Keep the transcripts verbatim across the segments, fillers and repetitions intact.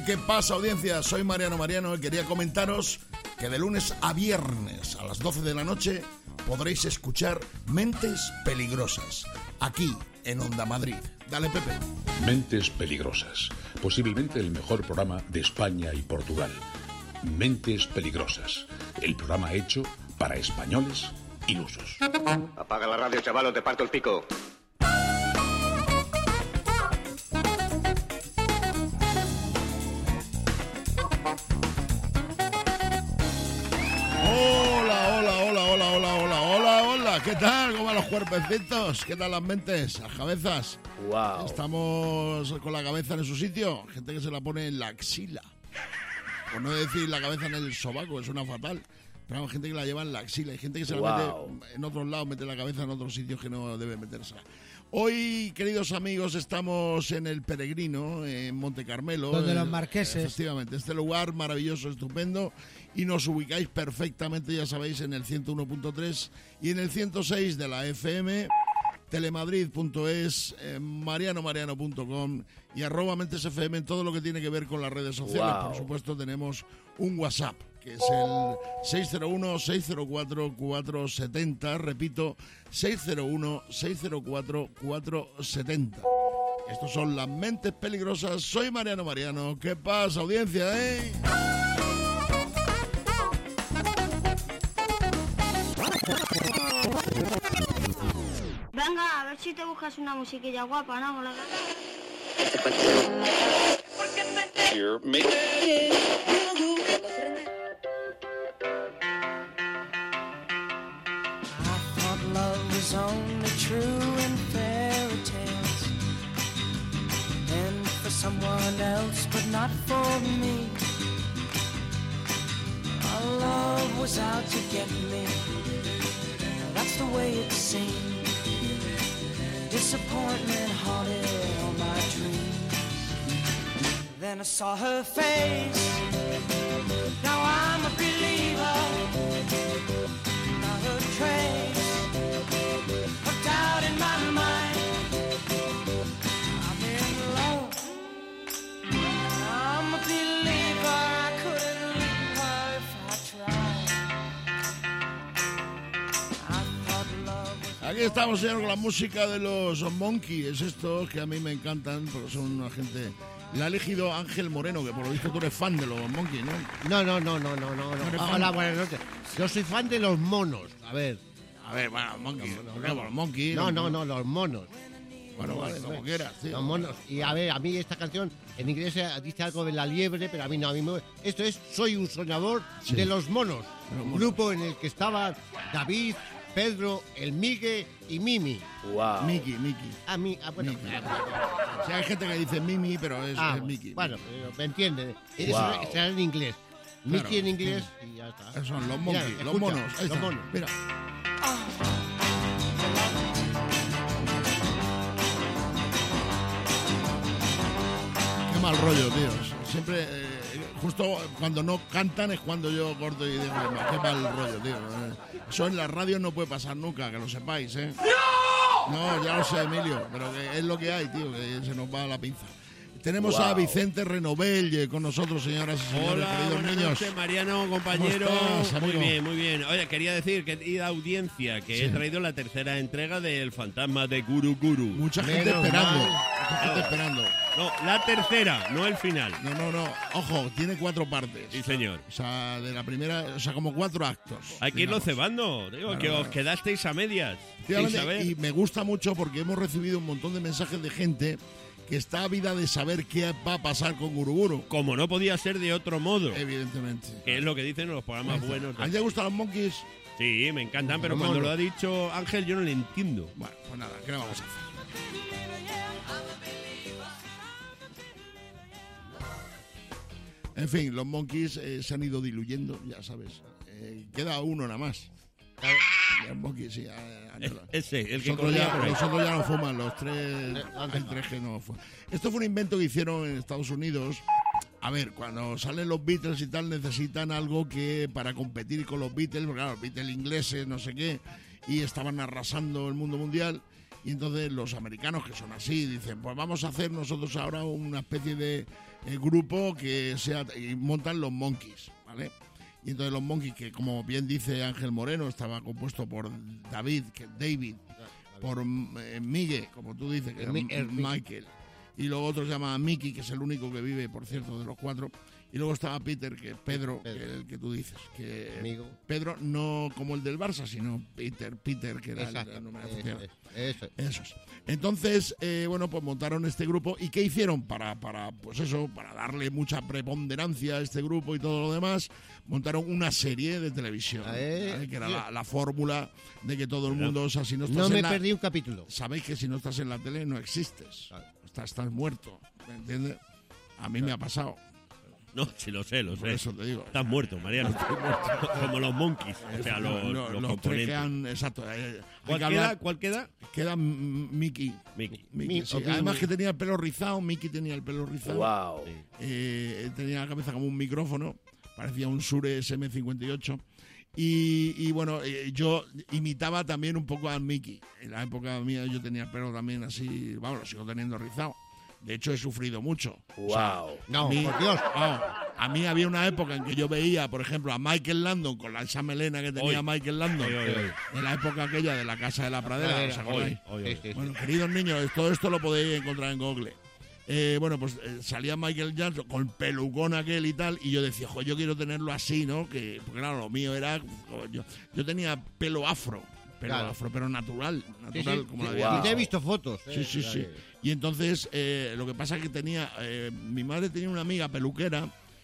¿Qué pasa, audiencia? Soy Mariano Mariano y quería comentaros que de lunes a viernes a las doce de la noche podréis escuchar Mentes Peligrosas, aquí en Onda Madrid. Dale, Pepe. Mentes Peligrosas, posiblemente el mejor programa de España y Portugal. Mentes Peligrosas, el programa hecho para españoles ilusos. Apaga la radio, chaval, o te parto el pico. ¿Qué tal? ¿Cómo van los cuerpecitos? ¿Qué tal las mentes? ¿Las cabezas? Wow. Estamos con la cabeza en su sitio. Gente que se la pone en la axila. Por no decir la cabeza en el sobaco, es una fatal. Pero hay gente que la lleva en la axila. Hay gente que se la wow. mete en otros lados, mete la cabeza en otros sitios que no debe meterse. Hoy, queridos amigos, estamos en El Peregrino, en Monte Carmelo. Donde los marqueses. Efectivamente, este lugar maravilloso, estupendo. Y nos ubicáis perfectamente, ya sabéis, en el ciento uno punto tres y en el ciento seis de la F M, telemadrid punto es, eh, mariano mariano punto com y arroba Mentes F M en todo lo que tiene que ver con las redes sociales. Wow. Por supuesto, tenemos un WhatsApp, que es el seis cero uno, seis cero cuatro, cuatro siete cero. Repito, seis cero uno, seis cero cuatro, cuatro siete cero. Estos son las Mentes Peligrosas. Soy Mariano Mariano. ¿Qué pasa, audiencia, eh? Venga, a ver si te buscas una musiquilla guapa, ¿no? La... I thought love was only true in fairy tales, and for someone else, but not for me. Our love was out to get me. That's the way it seemed. Disappointment haunted all my dreams. Then I saw her face. Now I'm a believer. Not a trace of doubt in my mind. I'm in love. I'm a believer. I couldn't leave her if I tried. I thought love was... Aquí estamos, señor, con la música de los Monkeys, estos que a mí me encantan porque son una gente... La ha elegido Ángel Moreno, que por lo visto tú eres fan de los Monkeys, ¿no? No, no, no, no, no, no. eres Ah, fan? hola, buenas noches. Yo soy fan de los monos. A ver. A ver, bueno, los Monkeys. ¿Por qué? Los Monkeys. No, los no, monos. no, los monos. Bueno, vale, como quieras, sí. Los monos. Y a ver, a mí esta canción en inglés dice algo de la liebre, pero a mí no, a mí me... Esto es Soy un soñador Sí. de los monos. De los Un monos. grupo en el que estaban David, Pedro, el Migue y Mimi. Wow. Mickey, Mickey. A mí, ah, bueno, Mickey. ah, O sea, hay gente que dice Mimi, pero es, ah, es Mickey. bueno, pero me entiende. Eso Wow. será en inglés. Claro, Mickey en sí. inglés y ya está. Esos son los Mira, Monkeys, los escucha, monos. Ahí los está. monos. Mira. Qué mal rollo, tíos. Siempre, eh, justo cuando no cantan es cuando yo corto y digo, qué mal rollo, tío. Eh, Eso en la radio no puede pasar nunca, que lo sepáis, ¿eh? ¡No! No, ya lo sé, Emilio, pero que es lo que hay, tío, que se nos va la pinza. Tenemos Wow. a Vicente Renovell con nosotros, señoras y señores, Hola, queridos buenas niños. noches, Mariano, compañero. ¿Cómo estás, muy amigo? bien, muy bien. Oye, quería decir, querida audiencia, que Sí. he traído la tercera entrega del Fantasma de Guru Guru. Mucha gente Menos esperando. mal. Mucha gente esperando. No, la tercera, no el final. No, no, no. Ojo, tiene cuatro partes. Sí, señor. O sea, de la primera, o sea, como cuatro actos. Hay que irlo digamos. cebando. Digo, Claro, que claro. os quedasteis a medias. Efectivamente, sin saber. y me gusta mucho porque hemos recibido un montón de mensajes de gente que está ávida de saber qué va a pasar con Guruguru. Como no podía ser de otro modo. Evidentemente. Que es lo que dicen los programas buenos. ¿A ti te gustan los Monkeys? Sí, me encantan, pero Los cuando monos. lo ha dicho Ángel yo no le entiendo. Bueno, pues nada, ¿qué le vamos a hacer? En fin, los Monkeys eh, se han ido diluyendo, ya sabes. Eh, queda uno nada más. Los Monkeys, sí. ah, ah, no. Ese, el que Nosotros corría ya, por ahí. nosotros ya no fuman, los tres, hay tres que no fuman. Esto fue un invento que hicieron en Estados Unidos. A ver, cuando salen los Beatles y tal, necesitan algo que para competir con los Beatles, porque claro, los Beatles ingleses, no sé qué, y estaban arrasando el mundo mundial. Y entonces los americanos, que son así, dicen, pues vamos a hacer nosotros ahora una especie de el grupo que sea, y montan los Monkeys, ¿vale? Y entonces los Monkeys, que como bien dice Ángel Moreno, estaba compuesto por David, que David, por eh, Miguel, como tú dices, que era Mi- el Mi- Michael. Y luego otro se llama Mickey, que es el único que vive, por cierto, de los cuatro. Y luego estaba Peter, que es Pedro, Pedro. que es el que tú dices. Que Amigo. Pedro no como el del Barça, sino Peter, Peter, que era Exacto. el, el número de Eso, función. eso, eso. Eso es. Entonces, eh, bueno, pues montaron este grupo. ¿Y qué hicieron? Para, para, pues eso, para darle mucha preponderancia a este grupo y todo lo demás, montaron una serie de televisión. Eh, ¿vale? Que era sí. la, la fórmula de que todo el mundo, o sea, si no estás No en me la, perdí un capítulo. sabéis que si no estás en la tele no existes. Claro. Estás, estás muerto, ¿me entiendes? A mí me ha pasado, No, sí lo sé, lo por sé. eso te digo. Estás muerto, Mariano. Como los monkeys. O sea, los, Lo- los los tres componentes. quedan, exacto. eh, hay ¿Cuál que queda? hablar- ¿Cuál queda? Queda M- Mickey. Mickey. Mickey, Mi- sí. ok, Además muy- que tenía el pelo rizado, Mickey tenía el pelo rizado. Wow. Sí. Eh, tenía la cabeza como un micrófono, parecía un Shure S M cincuenta y ocho. Y, y bueno, eh, yo imitaba también un poco a Mickey. En la época mía yo tenía el pelo también así, vamos, lo sigo teniendo rizado. De hecho, he sufrido mucho. O sea, Wow. No, a mí, por Dios. vamos, a mí había una época en que yo veía, por ejemplo, a Michael Landon con la esa melena que tenía Hoy. Michael Landon, Hoy, hoy, hoy. en la época aquella de la Casa de la Pradera. Pradera, ¿os acordáis? Hoy, Sí, hoy. sí, sí. Bueno, queridos niños, todo esto lo podéis encontrar en Google. Eh, bueno, pues eh, salía Michael Jackson con el pelucón aquel y tal, y yo decía, jo, yo quiero tenerlo así, ¿no? Que, porque claro, lo mío era, jo, yo, yo tenía pelo afro, pelo Claro. afro, pero natural, Sí, natural, sí, como sí, la sí, había Wow. te he visto fotos. Sí, eh, sí, o sea sí. que- Y entonces, eh, lo que pasa es que tenía, eh, mi madre tenía una amiga peluquera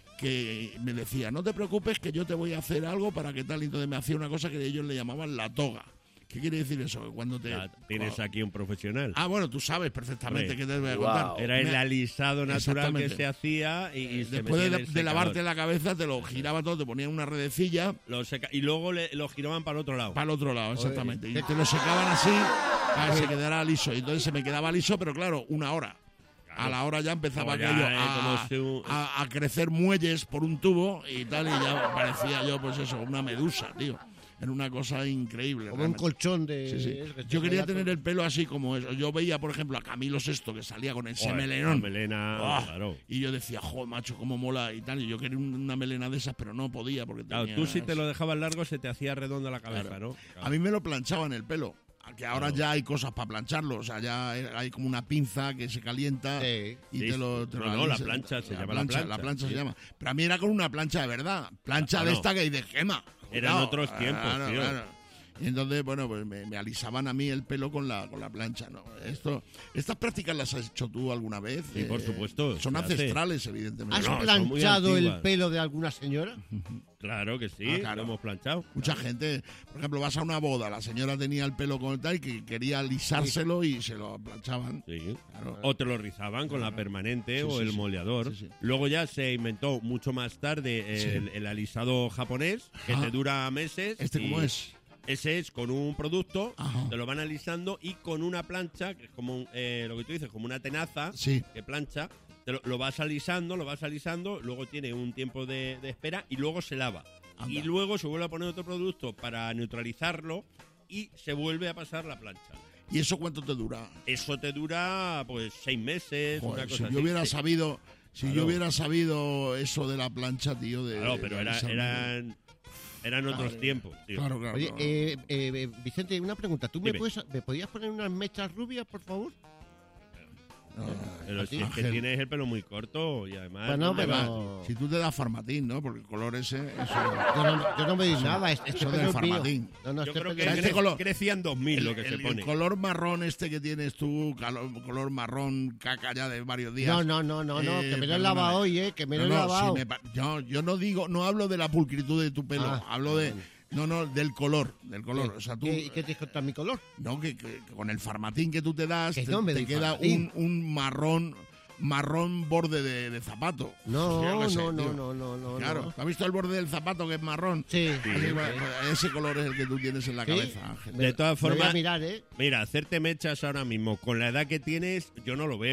que me decía, no te preocupes que yo te voy a hacer algo para que tal, y entonces me hacía una cosa que ellos le llamaban la toga. ¿Qué quiere decir eso? Que cuando te... Ya tienes aquí un profesional. Ah, bueno, tú sabes perfectamente Hombre. qué te voy a Wow. contar. Era el Me- alisado natural que Exactamente. se hacía y, y se Después metía de, en de el secador. lavarte la cabeza, te lo giraba todo, te ponían una redecilla Lo seca- y luego le- lo giraban para el otro lado. para el otro lado, exactamente. Y ¿qué- te lo secaban así para que se quedara liso. Y entonces se me quedaba liso, pero claro, una hora. A la hora ya empezaba Como ya, aquello eh, a, como si un- a- a crecer muelles por un tubo y tal, y ya parecía yo, pues eso, una medusa, tío. Era una cosa increíble. Como un realmente. colchón de. Sí, sí. eso que te Yo quería relato. tener el pelo así como eso. Yo veía, por ejemplo, a Camilo Sesto que salía con ese Joder, melenón. la melena, Ah, claro. Y yo decía, joder, macho, cómo mola y tal. Y yo quería un- una melena de esas, pero no podía porque Claro, tenía... tú si te lo dejabas largo se te hacía redonda la cabeza, Claro. ¿no? Claro. A mí me lo planchaban el pelo. Que ahora Claro. ya hay cosas para plancharlo. O sea, ya hay como una pinza que se calienta Sí. y Sí, te lo. Te no, lo no, la alisa. plancha se llama la La plancha, plancha sí. se llama. Pero a mí era con una plancha de verdad. Plancha Ah, de no. esta que hay de gema. Eran Cuidado. otros tiempos, Claro, tío. claro. Y entonces, bueno, pues me, me alisaban a mí el pelo con la, con la plancha, ¿no? Esto, ¿Estas prácticas las has hecho tú alguna vez? Sí, por supuesto, Son se hace. ancestrales, evidentemente. ¿Has No, son muy planchado el antiguas. pelo de alguna señora? Claro que sí, Ah, claro. lo hemos planchado. Mucha gente, por ejemplo, vas a una boda, la señora tenía el pelo con tal y que quería alisárselo y se lo planchaban. Sí. Claro. O te lo rizaban con la permanente Sí, o sí, el sí. moleador. Sí, sí. Luego ya se inventó mucho más tarde el, el alisado japonés, que Ah. te dura meses. ¿Este y cómo es? Ese es con un producto, Ajá. te lo van alisando y con una plancha, que es como un- eh, lo que tú dices, como una tenaza Sí. que plancha, te lo, lo vas alisando, lo vas alisando, luego tiene un tiempo de, de espera y luego se lava. Anda. Y luego se vuelve a poner otro producto para neutralizarlo y se vuelve a pasar la plancha. ¿Y eso cuánto te dura? Eso te dura pues seis meses, Joder, una cosa si así. yo hubiera Sí. sabido, si Claro. yo hubiera sabido eso de la plancha, tío, de. Claro, de pero era- alisarme. eran, eran otros Claro. tiempos, tío. Claro, claro. Oye, claro. eh, eh, Vicente, una pregunta. ¿Tú me, Dime. puedes, me podías poner unas mechas rubias, por favor? No, Pero si es que Ángel. tienes el pelo muy corto y además... Bueno, ¿dónde pero- vas? Además, si tú te das farmatín, ¿no? Porque el color ese, eso. Yo no, yo no me di nada. Este eso pelo del es mío. farmatín. No, no, Yo este creo pelo que es este cre- mío. color- crecían dos mil El, lo que se el- pone. el color marrón este que tienes tú, calo- color marrón caca ya de varios días. No, no, no, no, no, Eh, que me lo he perdóname. lavado hoy, eh, que me lo he No, no, lavado. si me pa- yo, yo no digo, no hablo de la pulcritud de tu pelo, Ah, hablo de, no, no, del color, del color. ¿Qué? O sea, tú, ¿Qué, qué tienes contra mi color? no, que, que- que con el farmatín que tú te das, Que te, no me te doy queda un, farmatín. un marrón, marrón borde de, de zapato. No, Yo qué sé, no, no, tío. no, no, no. Claro, no. ¿tú has visto el borde del zapato que es marrón? Sí. Así, sí, bueno, sí. pues ese color es el que tú tienes en la ¿Sí? cabeza, Ángel. Me- De todas me voy a formas- mirar, ¿eh? Mira, hacerte mechas ahora mismo, con la edad que tienes, yo no lo veo.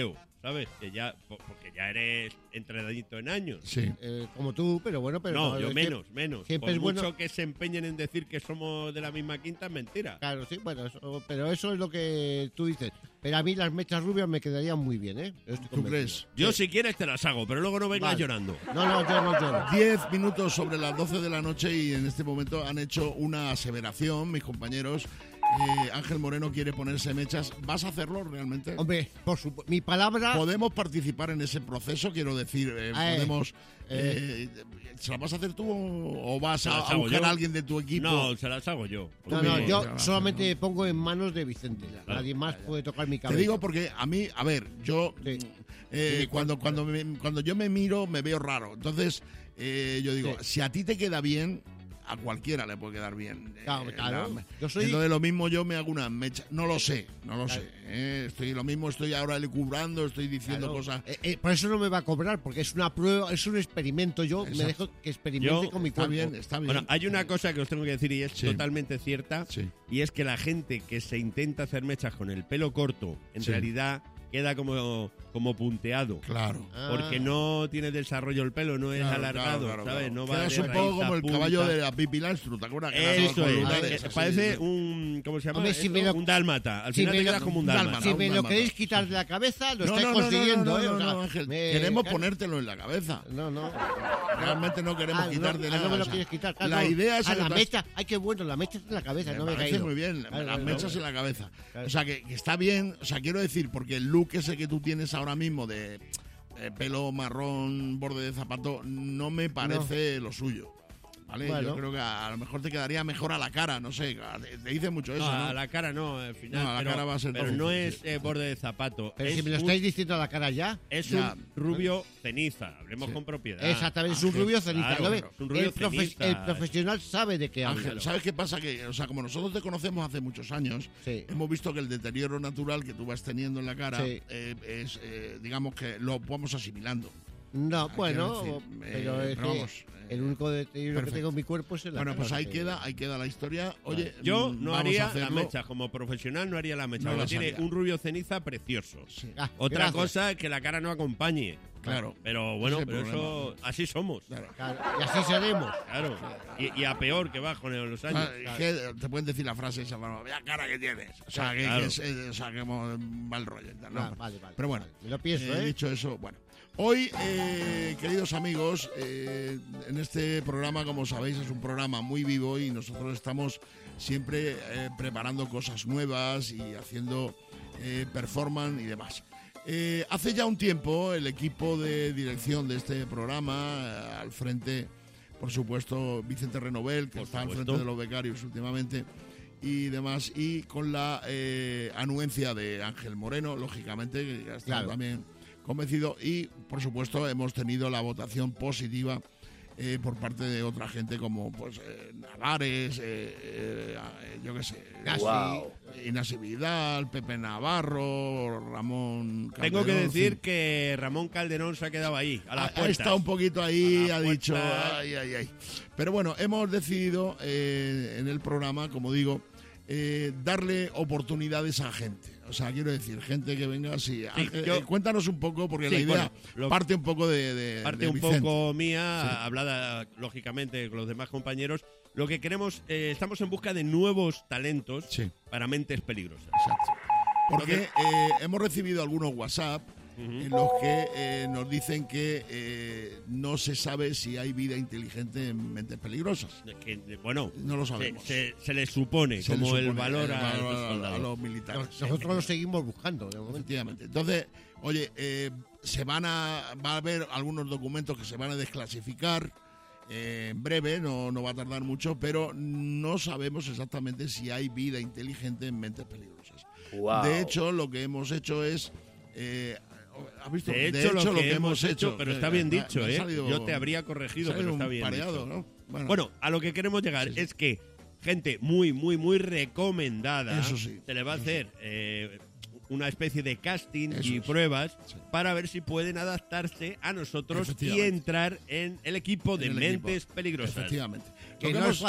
¿sabes? Que ya, po- porque ya eres entrenadito en años. Sí. Eh, como tú, pero bueno, pero No, yo es que- menos, menos. siempre Por es mucho bueno- que se empeñen en decir que somos de la misma quinta, es mentira. Claro, sí, bueno, eso- pero eso es lo que tú dices. Pero a mí las mechas rubias me quedarían muy bien, ¿eh? Yo estoy ¿Tú convencido. crees? Yo si quieres te las hago, pero luego no vengas Vale. llorando. No, no, yo no lloro. Diez minutos sobre las doce de la noche y en este momento han hecho una aseveración, mis compañeros. Eh, Ángel Moreno quiere ponerse mechas. ¿Vas a hacerlo realmente? Hombre, por supuesto, mi palabra... ¿Podemos participar en ese proceso? Quiero decir, eh, Ah, eh, podemos... eh, ¿Se la vas a hacer tú o o vas ¿Se a, las a hago buscar yo? a alguien de tu equipo? No, se las hago yo. No, no, Bien, yo ya va, solamente ya me pongo en manos de Vicente. Nadie más puede tocar mi cabeza. Te digo porque a mí, a ver, yo Sí. eh, Sí, cuando, cuando, me- cuando yo me miro me veo raro. Entonces, eh, yo digo, Sí. si a ti te queda bien, a cualquiera le puede quedar bien. Claro, Eh, claro. la- Yo soy- Entonces lo mismo yo me hago una mecha. No lo sé, no lo sé. eh, estoy lo mismo, estoy ahora lucubrando, estoy diciendo Claro. cosas. Eh, eh, por eso no me va a cobrar, porque es una prueba, es un experimento. Yo me Exacto. dejo que experimente Yo- con mi Está cuerpo. bien, está bien. Bueno, hay una cosa que os tengo que decir y es Sí. totalmente cierta, Sí. y es que la gente que se intenta hacer mechas con el pelo corto, en Sí. realidad queda como, como punteado. Claro. Ah. Porque no tiene desarrollo el pelo, no es Claro, alargado, claro, claro, ¿sabes? claro. No va Quedas de un raíz poco a como el punta. caballo de la Pipi Landstru, ¿te acuerdas? Que eran los Eso es, lunares, eh, así, parece sí. un, ¿cómo se llama? Hombre, si Eso, me lo- un dálmata. Al si final me te lo- quedas como un un dálmata. dálmata. Si un me lo dálmata. queréis quitar de la cabeza, lo No, estáis no, no, no, consiguiendo. no, ¿eh? no, O sea, no, Ángel. me- Queremos claro. ponértelo en la cabeza. No, no. Realmente no queremos Ah, quitar no, de ah, nada. no me lo o sea, quieres quitar. claro, la no. idea es Ah, que la tú- mecha. Ay, qué bueno, la mecha está en la cabeza, Me no me he parece caído. muy bien, Claro, las claro, mechas claro. en la cabeza. Claro. O sea, que, que está bien, o sea, quiero decir, porque el look ese que tú tienes ahora mismo de eh, pelo marrón, borde de zapato, no me parece lo suyo. ¿Vale? Bueno. Yo creo que a, a lo mejor te quedaría mejor a la cara, no sé, te, te dice mucho eso, No, ¿no? a la cara no, al final. No, a la pero, cara va a ser pero todo no difícil, es sí. eh, borde de zapato. Pero es si me lo un- estáis diciendo a la cara ya. Es Ya. un rubio ceniza, hablemos con propiedad. Exactamente, es un Ángel, rubio ceniza. claro, ¿no ves? es un rubio el, profe- ceniza. el profesional sabe de qué habla. Ángel, ¿sabes qué pasa? Que, o sea, como nosotros te conocemos hace muchos años, Sí. hemos visto que el deterioro natural que tú vas teniendo en la cara Sí. eh, es, eh, digamos que lo vamos asimilando. No, quiero bueno, decir, pero eh, es pero que vamos, eh, el único deterioro que perfecto. tengo en mi cuerpo es el Bueno, pues ahí queda, ahí queda la historia. Oye, Yo mm, no vamos a haría la hacerlo. mecha, como profesional no haría la mecha, No porque las tiene haría. un rubio ceniza precioso. Sí, Otra gracias. cosa es que la cara no acompañe. claro. Pero bueno, Ese es el pero eso así somos. Claro. Claro, y así seremos. Claro. Y, y a peor que va con los años. Ah, es que te pueden decir la frase esa, bueno, vea cara que tienes. O sea, que, Claro. que es, eh, o sea, que mo- mal rollo. y tal, ¿no? Ah, vale, vale, Pero bueno, vale. Me lo pienso, eh, ¿eh? dicho eso, bueno. Hoy, eh, queridos amigos, eh, en este programa, como sabéis, es un programa muy vivo y nosotros estamos siempre eh, preparando cosas nuevas y haciendo eh, performance y demás. Eh, hace ya un tiempo el equipo de dirección de este programa, eh, al frente, por supuesto, Vicente Renovel, que Por está al supuesto. frente de los becarios últimamente, y demás, y con la eh, anuencia de Ángel Moreno, lógicamente, que ya está Claro. también convencido, y por supuesto hemos tenido la votación positiva eh, por parte de otra gente como pues eh, Navares, eh, eh, eh, yo qué sé, Casi. Inasi Vidal, Pepe Navarro, Ramón Tengo que Calderón, decir en fin. que Ramón Calderón se ha quedado ahí, a las Ha- ha puertas. estado un poquito ahí, A ha las dicho, puertas. ay, ay, ay. Pero bueno, hemos decidido eh, en el programa, como digo, eh, darle oportunidades a gente. O sea, quiero decir, gente que venga así. Ángel, yo- eh, cuéntanos un poco, porque Sí, la idea bueno, lo- parte un poco de, de- Parte de un Vicente. poco mía, hablada lógicamente con los demás compañeros. Lo que queremos, eh, estamos en busca de nuevos talentos Sí. para mentes peligrosas. Exacto. Porque eh, hemos recibido algunos WhatsApp en los que eh, nos dicen que eh, no se sabe si hay vida inteligente en mentes peligrosas. Que, eh, bueno, No lo se, sabemos. se- se les supone Se le como el supone, valor eh, a, valor los a- soldados. a los militares. Nos- Nosotros lo seguimos buscando, de momento. Efectivamente. Entonces, oye, eh, se van a, va a haber algunos documentos que se van a desclasificar eh, en breve, no, no va a tardar mucho, pero no sabemos exactamente si hay vida inteligente en mentes peligrosas. De hecho, lo que hemos hecho es... eh, ¿has visto? De hecho, lo, que, hemos hecho, pero que- está bien me- dicho, me ha ¿eh? salido- Yo te habría corregido, me ha pero salido está un bien pareado, dicho. ¿no? Bueno, Bueno, a lo que queremos llegar Sí, sí. es que gente muy, muy, muy recomendada Eso sí, se le va a eso hacer eh, una especie de casting Eso y es. pruebas Sí. para ver si pueden adaptarse a nosotros y Efectivamente. entrar en el equipo de En el Mentes equipo. Peligrosas. Efectivamente. Que Lo no hemos- es fácil.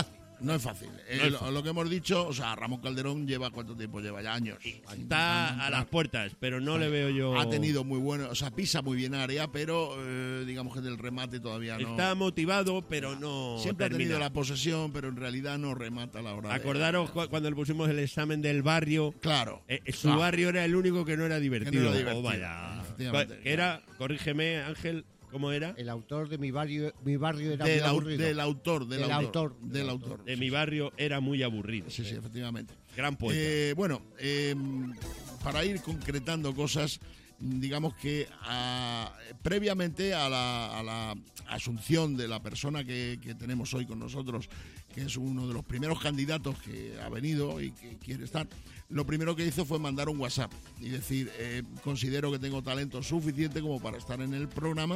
No es fácil. Eh, No es lo, fácil. lo que hemos dicho, o sea, Ramón Calderón lleva cuánto tiempo lleva ya años. Está a las puertas, pero no le veo yo. Ha tenido muy bueno, o sea, pisa muy bien área, pero eh, digamos que del remate todavía no. Está motivado, pero no. Siempre termina. ha tenido la posesión, pero en realidad no remata a la hora. de- Acordaros cu- cuando le pusimos el examen del barrio. Claro. Eh, su Ah, barrio era el único que no era divertido. era divertido, Oh, vaya. efectivamente. Que era, corrígeme, Ángel, ¿cómo era? El autor de mi barrio, mi barrio era del, muy au- aburrido. del autor, del, Del autor, autor. del autor. De sí, mi sí. barrio era muy aburrido. Sí, sí, efectivamente. Gran poeta. Eh, bueno, eh, para ir concretando cosas, digamos que a- previamente a la, a la asunción de la persona que, que tenemos hoy con nosotros, que es uno de los primeros candidatos que ha venido y que quiere estar, lo primero que hizo fue mandar un WhatsApp y decir, eh, considero que tengo talento suficiente como para estar en el programa.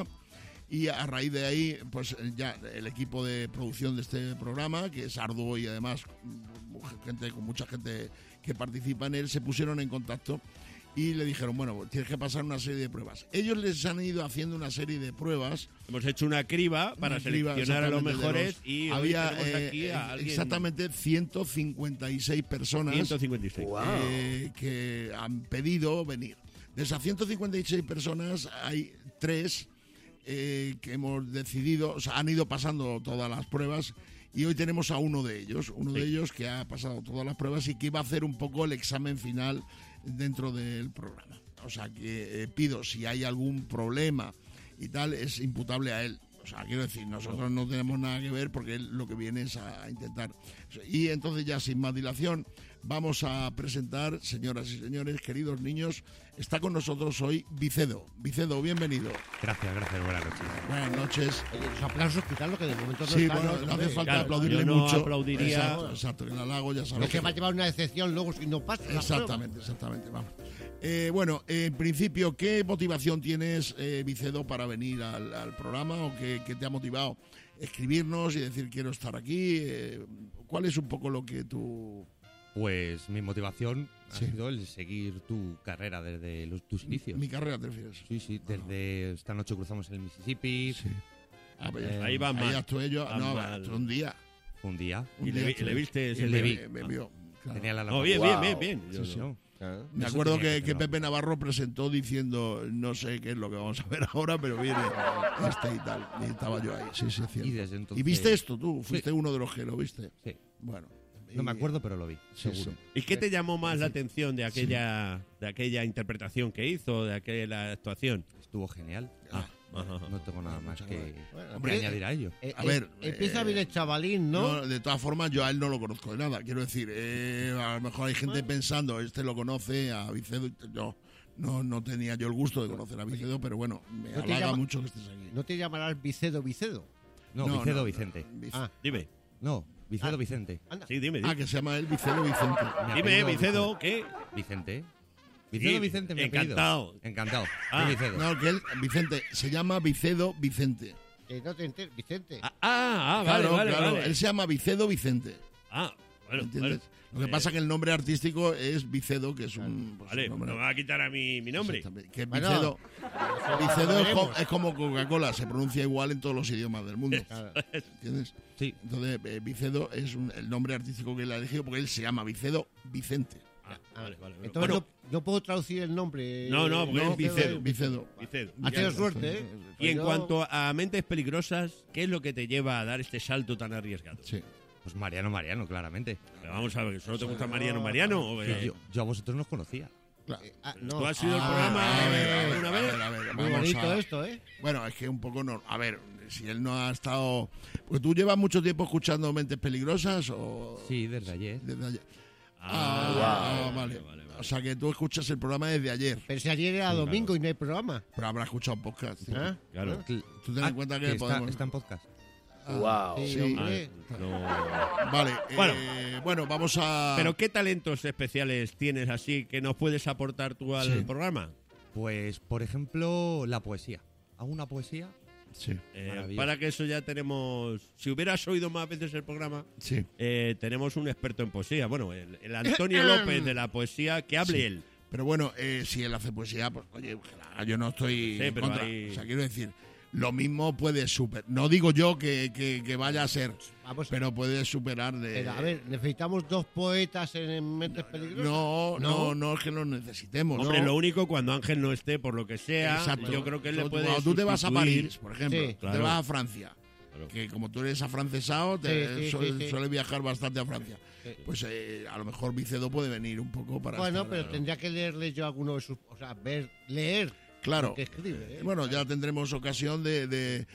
Y a raíz de ahí, pues ya el equipo de producción de este programa, que es arduo y además mm, gente con mucha gente que participa en él, se pusieron en contacto y le dijeron, bueno, tienes que pasar una serie de pruebas. Ellos les han ido haciendo una serie de pruebas. Hemos hecho una criba para una criba, seleccionar a los exactamente, de mejores los- y hoy había tenemos eh, aquí a eh, alguien. exactamente ciento cincuenta y seis personas ciento cincuenta y seis. eh, que han pedido venir. De esas ciento cincuenta y seis personas hay tres eh, que hemos decidido, o sea, han ido pasando todas las pruebas y hoy tenemos a uno de ellos, uno Sí. de ellos que ha pasado todas las pruebas y que iba a hacer un poco el examen final dentro del programa. O sea, que eh, pido, si hay algún problema y tal, es imputable a él. O sea, quiero decir, nosotros no tenemos nada que ver porque él lo que viene es a intentar. Y entonces ya sin más dilación, vamos a presentar, señoras y señores, queridos niños, está con nosotros hoy Vicedo. Vicedo, bienvenido. Gracias, gracias, buenas noches. Buenas noches. Oye, los aplausos, quitarlo, que de momento no Sí, está, bueno, no, no hace hombre. falta Claro, aplaudirle yo no mucho. aplaudiría- Exacto, exacto, en el halago ya No sabes. es que va a llevar una decepción luego si no pasa. la Exactamente, exactamente. Vamos. Eh, bueno, en principio, ¿qué motivación tienes, eh, Vicedo, para venir al, al programa o qué, qué te ha motivado escribirnos y decir quiero estar aquí? Eh, ¿Cuál es un poco lo que tú... Pues mi motivación Sí. ha sido el seguir tu carrera desde los, tus inicios. Mi carrera te refieres? Sí, sí, desde esta noche cruzamos el Mississippi. Sí. Ah, pues, Eh, Ahí va ahí mal. actué yo. va No, mal. actué un día. Fue un día. Un Y le, día vi- actué. le viste. Y ese le bebé. vi. Me, me vio. claro. Tenía la No, lámpara. bien, Wow. bien, bien, bien. Yo Sí, sí. no- Claro. Me Eso acuerdo tenía que, que que hacerlo. Pepe Navarro presentó diciendo, no sé qué es lo que vamos a ver ahora, pero viene este y tal. Y estaba yo ahí, sí, sí, es cierto. Y desde entonces. ¿Y viste esto tú? Fuiste uno de los que lo viste. Sí. Bueno. No me y- acuerdo, pero lo vi, Sí, seguro. sí. ¿Y qué te llamó más la atención de aquella, de aquella interpretación que hizo, de aquella actuación? Estuvo genial. Ah, ajá, ajá. No tengo nada más Muchas que, gracias. Bueno, que hombre, añadir a ello. Eh, A eh, ver, empieza eh, bien el chavalín, ¿no? No, de todas formas, yo a él no lo conozco de nada. Quiero decir, eh, a lo mejor hay gente pensando, este lo conoce, a Vicedo. Yo no, no tenía yo el gusto de conocer a Vicedo, pero bueno, me ¿No te halaga llama- mucho que estés aquí. ¿No te llamarás Vicedo Vicedo? No, No, Vicedo no, Vicente. Vic- Ah, Dime. No, Vicedo Ah. Vicente. anda. Sí, dime, dime. Ah, que se llama él Vicedo Vicente. Mi Dime, apellido Vicedo, ¿qué? Vicente. Vicedo Sí, Vicente, mi apellido. encantado. Encantado. Ah. Soy Vicedo. No, que él, Vicente, se llama Vicedo Vicente. Que no te enteres, Vicente. Ah, ah, ah, claro, vale, vale, claro, vale. él se llama Vicedo Vicente. Ah, bueno, ¿Entiendes? bueno. Lo que Eh, pasa es que el nombre artístico es Vicedo, que es un, pues, Vale, un nombre. no me va a quitar a mi, mi nombre. Exactamente, que Bueno, Vicedo, Eso Vicedo lo es, co- veremos. es como Coca-Cola, se pronuncia igual en todos los idiomas del mundo. Claro. ¿Entiendes? Sí. Entonces, eh, Vicedo es un- el nombre artístico que él ha elegido porque él se llama Vicedo Vicente. Ah, vale, vale. vale. Entonces Bueno, no, no puedo traducir el nombre. No, no, porque Eh, es Vicedo. Vicedo. Vicedo. Ha tenido suerte, ¿eh? Y en Yo- cuanto a mentes peligrosas, ¿qué es lo que te lleva a dar este salto tan arriesgado? Sí. Pues Mariano Mariano, claramente. Pero vamos a ver, ¿solo te gusta Mariano Mariano? ¿O, Que eh, yo, yo a vosotros no os conocía. Claro. Eh, ah, ¿Tú no. has ido al Ah, programa a ver, a ver, alguna a vez? ver, a ver, Muy vamos bonito a- esto, ¿eh? Bueno, es que un poco no. A ver, si él no ha estado. Porque tú llevas mucho tiempo escuchando Mentes Peligrosas o. Sí, desde ayer. Desde ayer. Ah, Ah, vale. vale, vale. O sea que tú escuchas el programa desde ayer, Pero si ayer era domingo y no hay programa. pero habrás escuchado podcast. ¿Ah? Claro. Tú ten en Ah, cuenta que, que está, podemos. está en podcast. Ah, Sí, sí. hombre. No. Vale, Bueno. eh, bueno, vamos a. Pero ¿qué talentos especiales tienes así que nos puedes aportar tú al Sí. programa? Pues, por ejemplo, la poesía. Hago una poesía. Sí, Eh, Maravilloso. para que eso ya tenemos... Si hubieras oído más veces el programa, sí. eh, tenemos un experto en poesía. Bueno, el, el Antonio López de la poesía, que hable Sí. él. Pero bueno, eh, si él hace poesía, pues oye, que la haga, yo no estoy Sí, en pero contra. hay- O sea, quiero decir, lo mismo puede superar. No digo yo que, que, que vaya a ser, Vamos, pero puede superar de... pero, a ver, ¿necesitamos dos poetas en Mentes Peligrosas? No, no, no es que lo necesitemos. Hombre, no. lo único, cuando Ángel no esté, por lo que sea, Exacto. yo creo que él Tú- le puede Cuando tú te vas a sustituir. París, por ejemplo, Sí. tú Claro. te vas a Francia, Claro. que como tú eres afrancesado, te Sí, sí, suele, sí, sí. suele viajar bastante a Francia. Sí. Pues eh, a lo mejor Vicedo puede venir un poco para... Bueno, estar, pero ¿no? tendría que leerle yo alguno de sus... O sea, ver, leer Claro. lo que escribe. ¿eh? Bueno, ya tendremos ocasión de, de,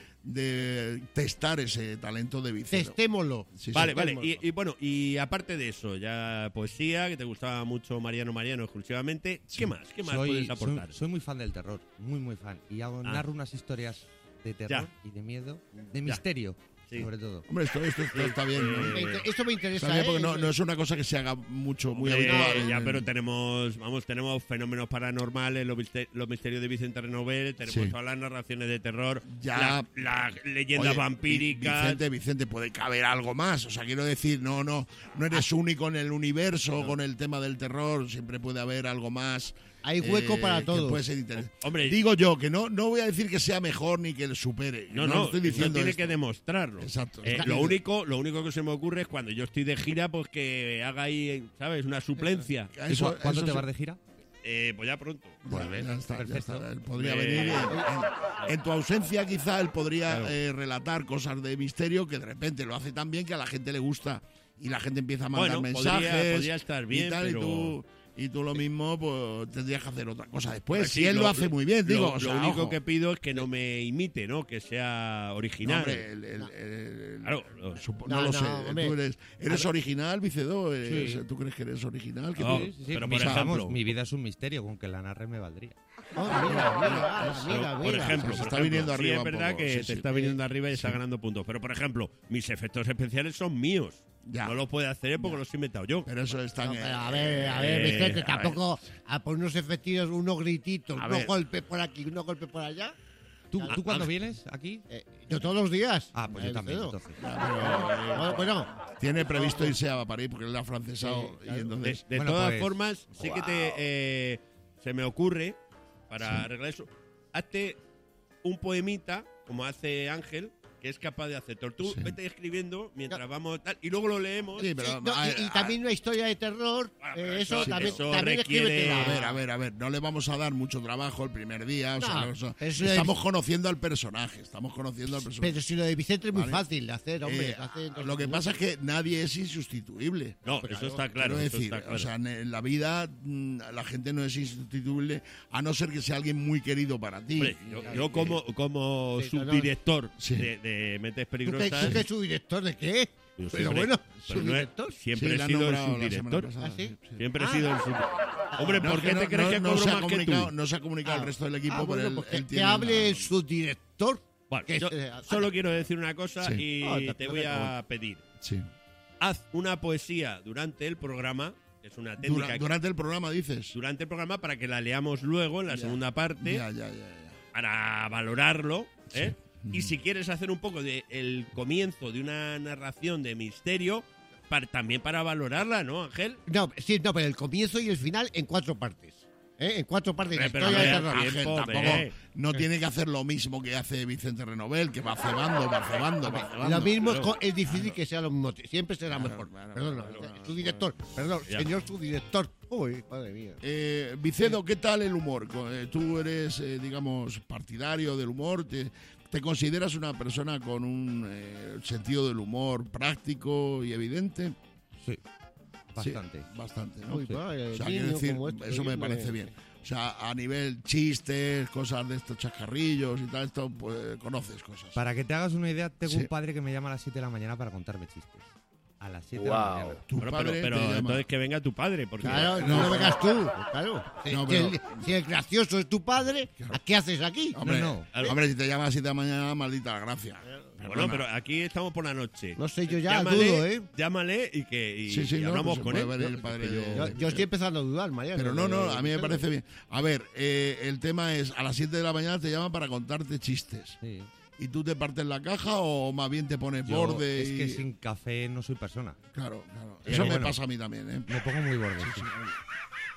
de testar ese talento de Vicedo. Testémoslo. Sí, sí. Vale, vale. Testémoslo. Y, y bueno, y aparte de eso, ya poesía, que te gustaba mucho Mariano Mariano exclusivamente. ¿Qué más? ¿Qué más soy, puedes soy, aportar? soy muy fan del terror, muy, muy fan. Y hago, Ah. narro unas historias de terror y de miedo, de Ya. misterio, Sí. sobre todo. Hombre, esto, esto, esto está bien. ¿no? Me inter- Esto me interesa, Está bien, ¿eh? porque no, no es una cosa que se haga mucho, muy Hombre, habitual. ya, en- pero tenemos, vamos, tenemos fenómenos paranormales, los, mister- los misterios de Vicente Renovel, tenemos Sí. todas las narraciones de terror, Ya. la- las leyendas Oye, vampíricas. Vicente, Vicente, puede caber algo más. O sea, quiero decir, no, no, no eres único en el universo con el tema del terror. Siempre puede haber algo más. Hay hueco eh, para que todo. puede ser interesante. Hombre, Digo yo que no, no voy a decir que sea mejor ni que le supere. no, no, estoy eso diciendo tiene esto. que demostrarlo. Exacto. Eh, Está- lo único, lo único que se me ocurre es cuando yo estoy de gira, pues que haga ahí, ¿sabes? Una suplencia. Eso- ¿Y cu- ¿Cuándo eso te sí- vas de gira? Eh, pues ya pronto. Ya, ya está, ya Perfecto. está. Él podría Eh, venir. y en, en- en tu ausencia, quizá él podría Claro. eh, relatar cosas de misterio que de repente lo hace tan bien que a la gente le gusta y la gente empieza a mandar Bueno, podría- mensajes. podría estar bien, y tal, y pero- tú, y tú lo mismo, pues tendrías que hacer otra cosa después. Pues si sí, él lo, hace muy bien, lo- digo. Lo, o sea, único ojo. que pido es que no me imite, ¿no? Que sea No, original. hombre, el- el- el- Claro, lo- supo- No, no, lo no, sé. hombre. ¿Tú eres, eres original, Vicedo? ¿Eres- Sí. ¿Tú crees que eres original? ¿Qué No, tú- Sí, sí, pero por mira, ejemplo- vamos, mi vida es un misterio, con que la narre me valdría. Oh, mira, mira, Eso, mira, por mira. ejemplo, Se por está ejemplo, viniendo sí, arriba es un verdad poco, que sí, te sí. está viniendo arriba y está ganando puntos. Pero, por ejemplo, mis efectos especiales son míos. Ya. No los puede hacer él porque los he inventado yo. Pero eso está No, en- pero a ver, a ver, Eh, Vicente, a ver. tampoco a por unos efectivos, unos grititos, A unos ver. golpes por aquí, unos golpes por allá. ¿Tú, Ya, ¿tú cuándo Ángel. vienes aquí? Eh, yo todos los días. Ah, pues Eh, yo también, Vicedo. entonces. Bueno, bueno, Tiene previsto irse a París porque él es afrancesado Sí, y claro. De, entonces... de Bueno, todas pues- formas, sí que te eh, se me ocurre, para arreglar eso, hazte un poemita, como hace Ángel, que es capaz de hacer. Tú Sí. vete escribiendo mientras vamos tal, y luego lo leemos. Sí, pero, sí, no, a- y, y a- también una historia de terror. Bueno, eh, pero eso, eso- también, eso también requiere- escríbetela. A ver, a ver, a ver, no le vamos a dar mucho trabajo el primer día. O sea, No, o sea, pero si lo de- estamos conociendo al personaje, estamos conociendo al personaje. Pero si lo de Vicente es muy Vale. fácil de hacer, hombre. Eh, hace dos lo que minutos. pasa es que nadie es insustituible. No, eso está claro. Quiero eso decir, está claro. o sea, en la vida mm, la gente no es insustituible a no ser que sea alguien muy querido para ti. Hombre, yo, yo como, como Sí, no, no. subdirector Sí. de, de Mentes ¿Tú qué, Peligrosas. tú qué subdirector de qué? yo Pero siempre- bueno, pero no es- subdirector. siempre Sí, he la han sido el nombrado la semana subdirector. pasada, ¿Ah, sí? Siempre he Ah. sido el subdirector. Hombre, No, ¿por es qué no- te crees no- que no cobro se ha más que tú? comunicado- No se ha comunicado el resto del equipo, Ah, pero bueno, él, pues que, él que tiene hable la- el subdirector. Bueno, que yo se- solo quiero decir una cosa Sí. y Ah, te- te voy a pedir. Sí. Haz una poesía durante el programa, que es una técnica Dura- que- durante el programa dices. durante el programa para que la leamos luego en la Ya. segunda parte Ya, ya, ya, ya. para valorarlo, ¿eh? Y si quieres hacer un poco de el comienzo de una narración de misterio, para- también para valorarla, ¿no, Ángel? No, sí, no, pero el comienzo y el final en cuatro partes. ¿eh? En cuatro partes. La Hombre, pero historia de a ver, terror. bien. Ángel Tiempo, tampoco ve. no tiene que hacer lo mismo que hace Vicente Renovel, que va cebando, va cebando, va cebando. Lo mismo es, claro. co- es difícil que sea lo mismo. Siempre será Claro, mejor. claro, Perdón, claro, claro, su director. Perdón, Ya. señor su director. Uy, madre mía. Eh, Vicedo, ¿qué tal el humor? Co- eh, Tú eres, eh, digamos, partidario del humor. ¿Te, te consideras una persona con un eh, sentido del humor práctico y evidente? Sí, bastante. Sí, bastante, ¿no? Uy, Sí. vaya, O sea, niño quiero decir, como este, eso me oyendo, parece eh. bien. O sea, a nivel chistes, cosas de estos chascarrillos y tal, esto, pues conoces cosas. Para que te hagas una idea, tengo Sí. un padre que me llama a las siete de la mañana para contarme chistes. A las siete de la mañana. Tu Bueno, padre pero pero te llama. entonces que venga tu padre, porque Claro, no, no, lo vengas tú. Claro. No, si, pero- el, si el gracioso es tu padre, ¿a qué haces aquí? Hombre, No, no. hombre, si te llama a las siete de la mañana, maldita la gracia. bueno, pero aquí estamos por la noche. No sé, yo ya llámale, dudo, ¿eh? Llámale y que y, Sí, sí, y no, hablamos pues con se él. puede venir Yo- el padre que de- yo- Yo, yo estoy empezando a dudar, Mariano. Pero no, no, a mí me Pero- parece bien. A ver, eh, el tema es, a las siete de la mañana te llaman para contarte chistes. Sí. ¿Y tú te partes la caja o más bien te pones Yo, borde? es y- que sin café no soy persona. Claro, claro. Pero Eso me bueno. pasa a mí también, ¿eh? Me pongo muy borde. sí.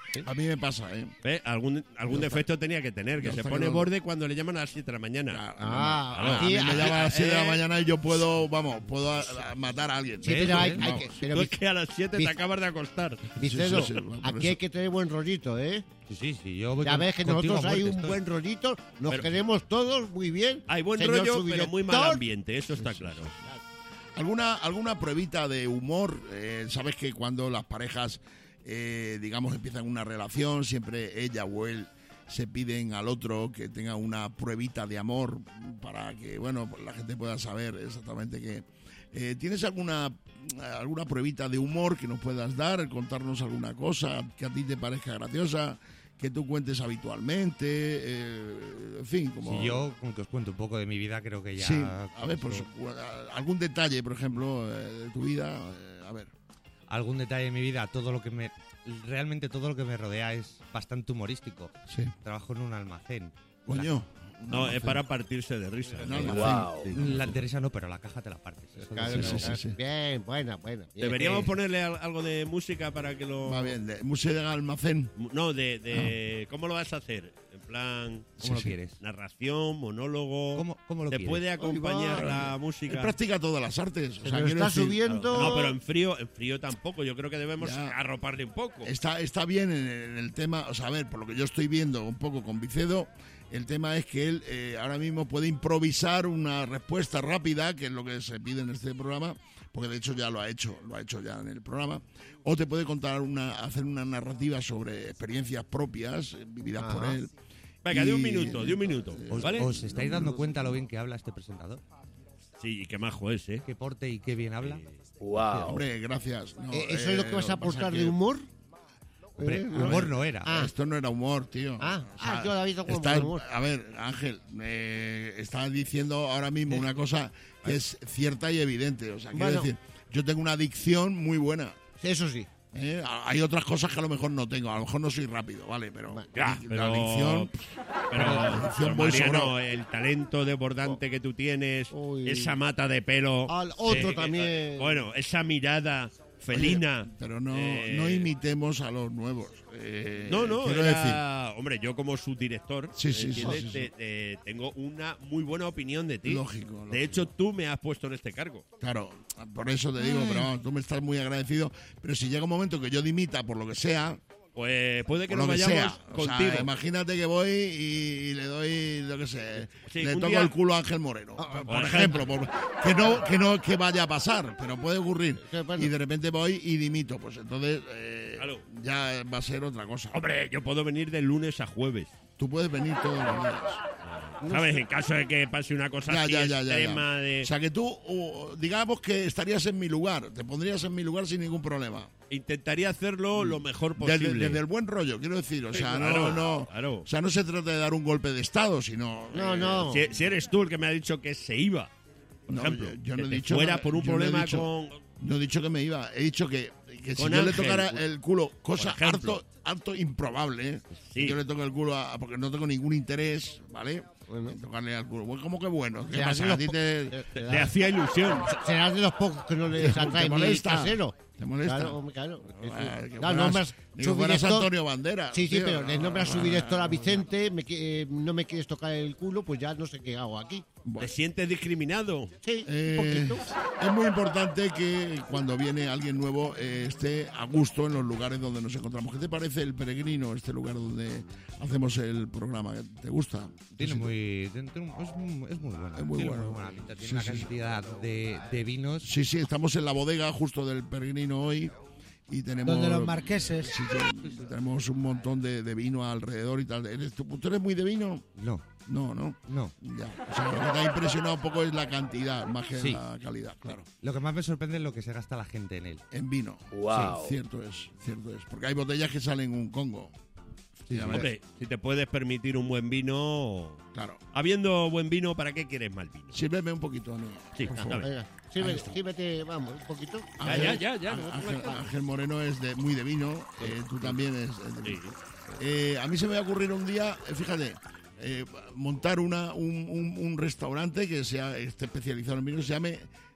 A mí me pasa, ¿eh? ¿Ves? Algún, algún Ya defecto tenía que tener, que ya se está pone que lo- borde cuando le llaman a las siete de la mañana. Ah, Claro, a aquí- mí me aquí- llaman a las siete de la eh. mañana y yo puedo, vamos, puedo a- a matar a alguien. Sí, Eso pero hay, es, hay no. que. Pero, Tú es que a las siete te Vic- acabas de acostar. Vicedo, sí, sí, por aquí eso. hay que tener buen rollito, ¿eh? Sí, sí, sí, yo voy Ya con- ves que contigo nosotros a hay muerte un estoy. buen rollito, nos Pero- queremos todos muy bien. Hay buen señor rollo, pero muy mal subdirector. ambiente, eso está claro. ¿Alguna, alguna pruebita de humor? Eh, Sabes que cuando las parejas, eh, digamos, empiezan una relación, siempre ella o él se piden al otro que tenga una pruebita de amor para que, bueno, pues la gente pueda saber exactamente qué. Eh, ¿Tienes alguna, alguna pruebita de humor que nos puedas dar? Contarnos alguna cosa que a ti te parezca graciosa, que tú cuentes habitualmente, eh, en fin, como... Si yo, con que os cuento un poco de mi vida, creo que ya... Sí, a ver, con pues, eso- algún detalle, por ejemplo, eh, de tu vida, eh, a ver. algún detalle de mi vida, todo lo que me... Realmente todo lo que me rodea es bastante humorístico. Sí. Trabajo en un almacén. Coño. No, es para partirse de risa. No, Sí. no, La, la Teresa no, pero la caja te la partes. Eso Claro, desde sí, luego. sí, sí, sí. Bien, buena, buena. bien. Deberíamos que- ponerle al- algo de música para que lo... Va bien, de música de almacén. No, de... de ¿Cómo lo vas a hacer? En plan... ¿Cómo Sí, lo sí. quieres? Narración, monólogo... ¿Cómo, cómo lo ¿Te quieres? puede acompañar Ahí va. la Él música? practica todas las artes. O Se sea, nos quiero está decir, subiendo. No, pero en frío, en frío tampoco. Yo creo que debemos Ya. arroparle un poco. Está, está bien en, en el tema, o sea, a ver, por lo que yo estoy viendo un poco con Vicedo, el tema es que él eh, ahora mismo puede improvisar una respuesta rápida, que es lo que se pide en este programa, porque de hecho ya lo ha hecho, lo ha hecho ya en el programa, o te puede contar una, hacer una narrativa sobre experiencias propias eh, vividas por Ajá. él. Venga, de un Y- minuto, de un minuto. ¿Os, ¿Vale? os estáis dando cuenta lo bien que habla este presentador? Sí, y qué majo es, ¿eh? ¿Qué porte y qué bien habla? Hombre, gracias. No, Eh, ¿Eso es lo que eh, vas a pasa aportar que de humor? Hombre, Eh, humor no era. Ah. Esto no era humor, tío. Ah, ah, yo lo he visto como estás- humor. A ver, Ángel, eh, estás diciendo ahora mismo una cosa que es cierta y evidente. O sea, quiero Bueno. decir, yo tengo una dicción muy buena. Eso sí. ¿eh? Hay otras cosas que a lo mejor no tengo. A lo mejor no soy rápido, ¿vale? Pero, Ya, la pero, dicción... pero, la dicción pero voy Mariano, sobrado. el talento desbordante que tú tienes, Uy. esa mata de pelo, Al otro eh, también. eh, bueno, esa mirada felina. Pero no, eh, no imitemos a los nuevos. eh, No, no, quiero era- hombre, yo como subdirector Sí, sí, sí, ¿entiendes? sí, sí. Te- te- tengo una muy buena opinión de ti. Lógico, lógico. De hecho, tú me has puesto en este cargo. Claro, por eso te digo, pero vamos, tú me estás muy agradecido. Pero si llega un momento que yo dimita por lo que sea, Pues puede que por nos lo que vayamos sea. O sea, contigo. imagínate que voy y, y le doy, lo que sé, Sí, le un toco día- el culo a Ángel Moreno. por, por ejemplo, por- que no que no que vaya a pasar, pero puede ocurrir. Sí, bueno. Y de repente voy y dimito. Pues entonces eh, Claro. ya va a ser otra cosa. Hombre, yo puedo venir de lunes a jueves. Tú puedes venir todos los días. ¿Sabes? En caso de que pase una cosa Ya, así ya, ya, ya, extrema ya. de... O sea que tú, uh, digamos que estarías en mi lugar, te pondrías en mi lugar sin ningún problema. Intentaría hacerlo lo mejor Desde, posible. desde el buen rollo, quiero decir, o Sí, sea, claro, no, no, claro. o sea, no se trata de dar un golpe de estado, sino No, eh, no. Si, si eres tú el que me ha dicho que se iba, por No, ejemplo, yo- yo no que he te dicho fuera nada, por un yo no he problema dicho- con... No he dicho que me iba, he dicho que, que si Con yo le Ángel, tocara por- el culo, cosa por ejemplo. harto, harto improbable, ¿eh? Sí. Que yo le toque el culo a, porque no tengo ningún interés, ¿vale? Bueno. En tocarle al culo. Bueno, ¿cómo que bueno? ¿Qué Serás pasa? de A los ti po- te, eh, te Le da- hacía ilusión. Serás de los pocos que no les atrae te mi molesta. trasero. ¿Te molesta? Claro, hombre, claro. Ah, que No, fueras- nombras ni que fueras subdirector- Antonio Banderas. Sí, sí, tío. pero le nombras su director a Vicente, me qui- eh, no me quieres tocar el culo, pues ya no sé qué hago aquí. ¿Te sientes discriminado? Sí, Eh, un poquito. es muy importante que cuando viene alguien nuevo eh, esté a gusto en los lugares donde nos encontramos. ¿Qué te parece el Peregrino, este lugar donde hacemos el programa? ¿Te gusta? Tiene Sí, muy, tiene- tiene un- es, muy- es muy bueno. Es muy tiene bueno. muy buena pinta. Tiene Sí, una sí, sí. cantidad de, de vinos. Sí, sí, estamos en la bodega justo del Peregrino hoy y tenemos... Donde los marqueses. Sí, sí, tenemos un montón de, de vino alrededor y tal. ¿Eres, tú, ¿Tú eres muy de vino? No, No, no. no. Ya. O sea, lo que te ha impresionado un poco es la cantidad, más que Sí. la calidad, claro. Lo que más me sorprende es lo que se gasta la gente en él. En vino. Wow. Sí, cierto es, cierto es. Porque hay botellas que salen un Congo. Sí, a ver, Hombre, si te puedes permitir un buen vino... claro. Habiendo buen vino, ¿para qué quieres mal vino? Sírveme un poquito, amigo. Sí, por a favor. ver. Venga, sirve- sírvete, vamos, un poquito. Ya, ya, ya, ya, no, Ángel, no, no. Ángel Moreno es de, muy de vino, eh, tú también es, es de Sí. vino. Eh, a mí se me va a ocurrir un día, eh, fíjate, eh, montar una, un, un- un restaurante que sea esté especializado en vino, se llame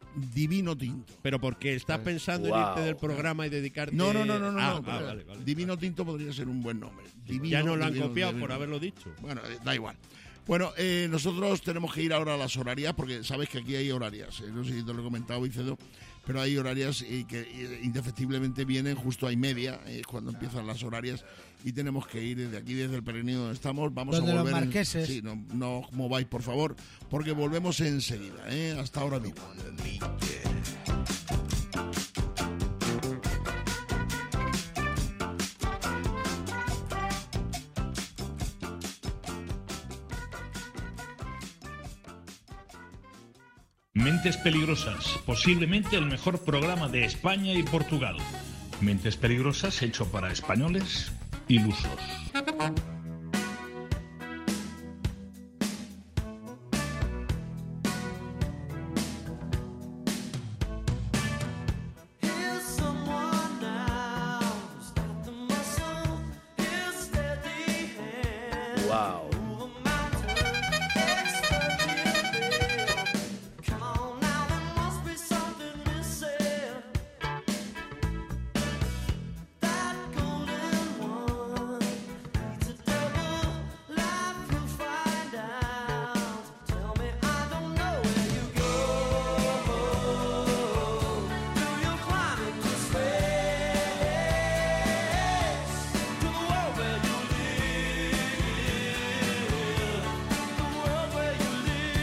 Divino Tinto. Pero porque estás pensando Wow. en irte del programa y dedicarte... No, no, no, no, no. Ah, no, ah, pero vale, vale. Divino Tinto podría ser un buen nombre. Divino, Ya no lo han divino, copiado divino. por haberlo dicho. Bueno, eh, da igual. Bueno, eh, nosotros tenemos que ir ahora a las horarias, porque sabes que aquí hay horarias. Eh, no sé si te lo he comentado, Vicedo, pero hay horarias y que eh, indefectiblemente vienen justo a y media, eh, cuando empiezan las horarias, y tenemos que ir desde aquí, desde el Perenino donde estamos. Vamos Donde a los volver. en- marqueses. sí, no, no os mováis, por favor, porque volvemos enseguida. Eh, hasta ahora mismo. Mentes Peligrosas, posiblemente el mejor programa de España y Portugal. Mentes Peligrosas hecho para españoles ilusos. Here's someone now. Stop the muscle. Here's steady hand. Wow. Come on now, there must be something missing. That golden one needs a double life. You'll find out. Tell me, I don't know where you go. Do you climb into space to the world where you live? The world where you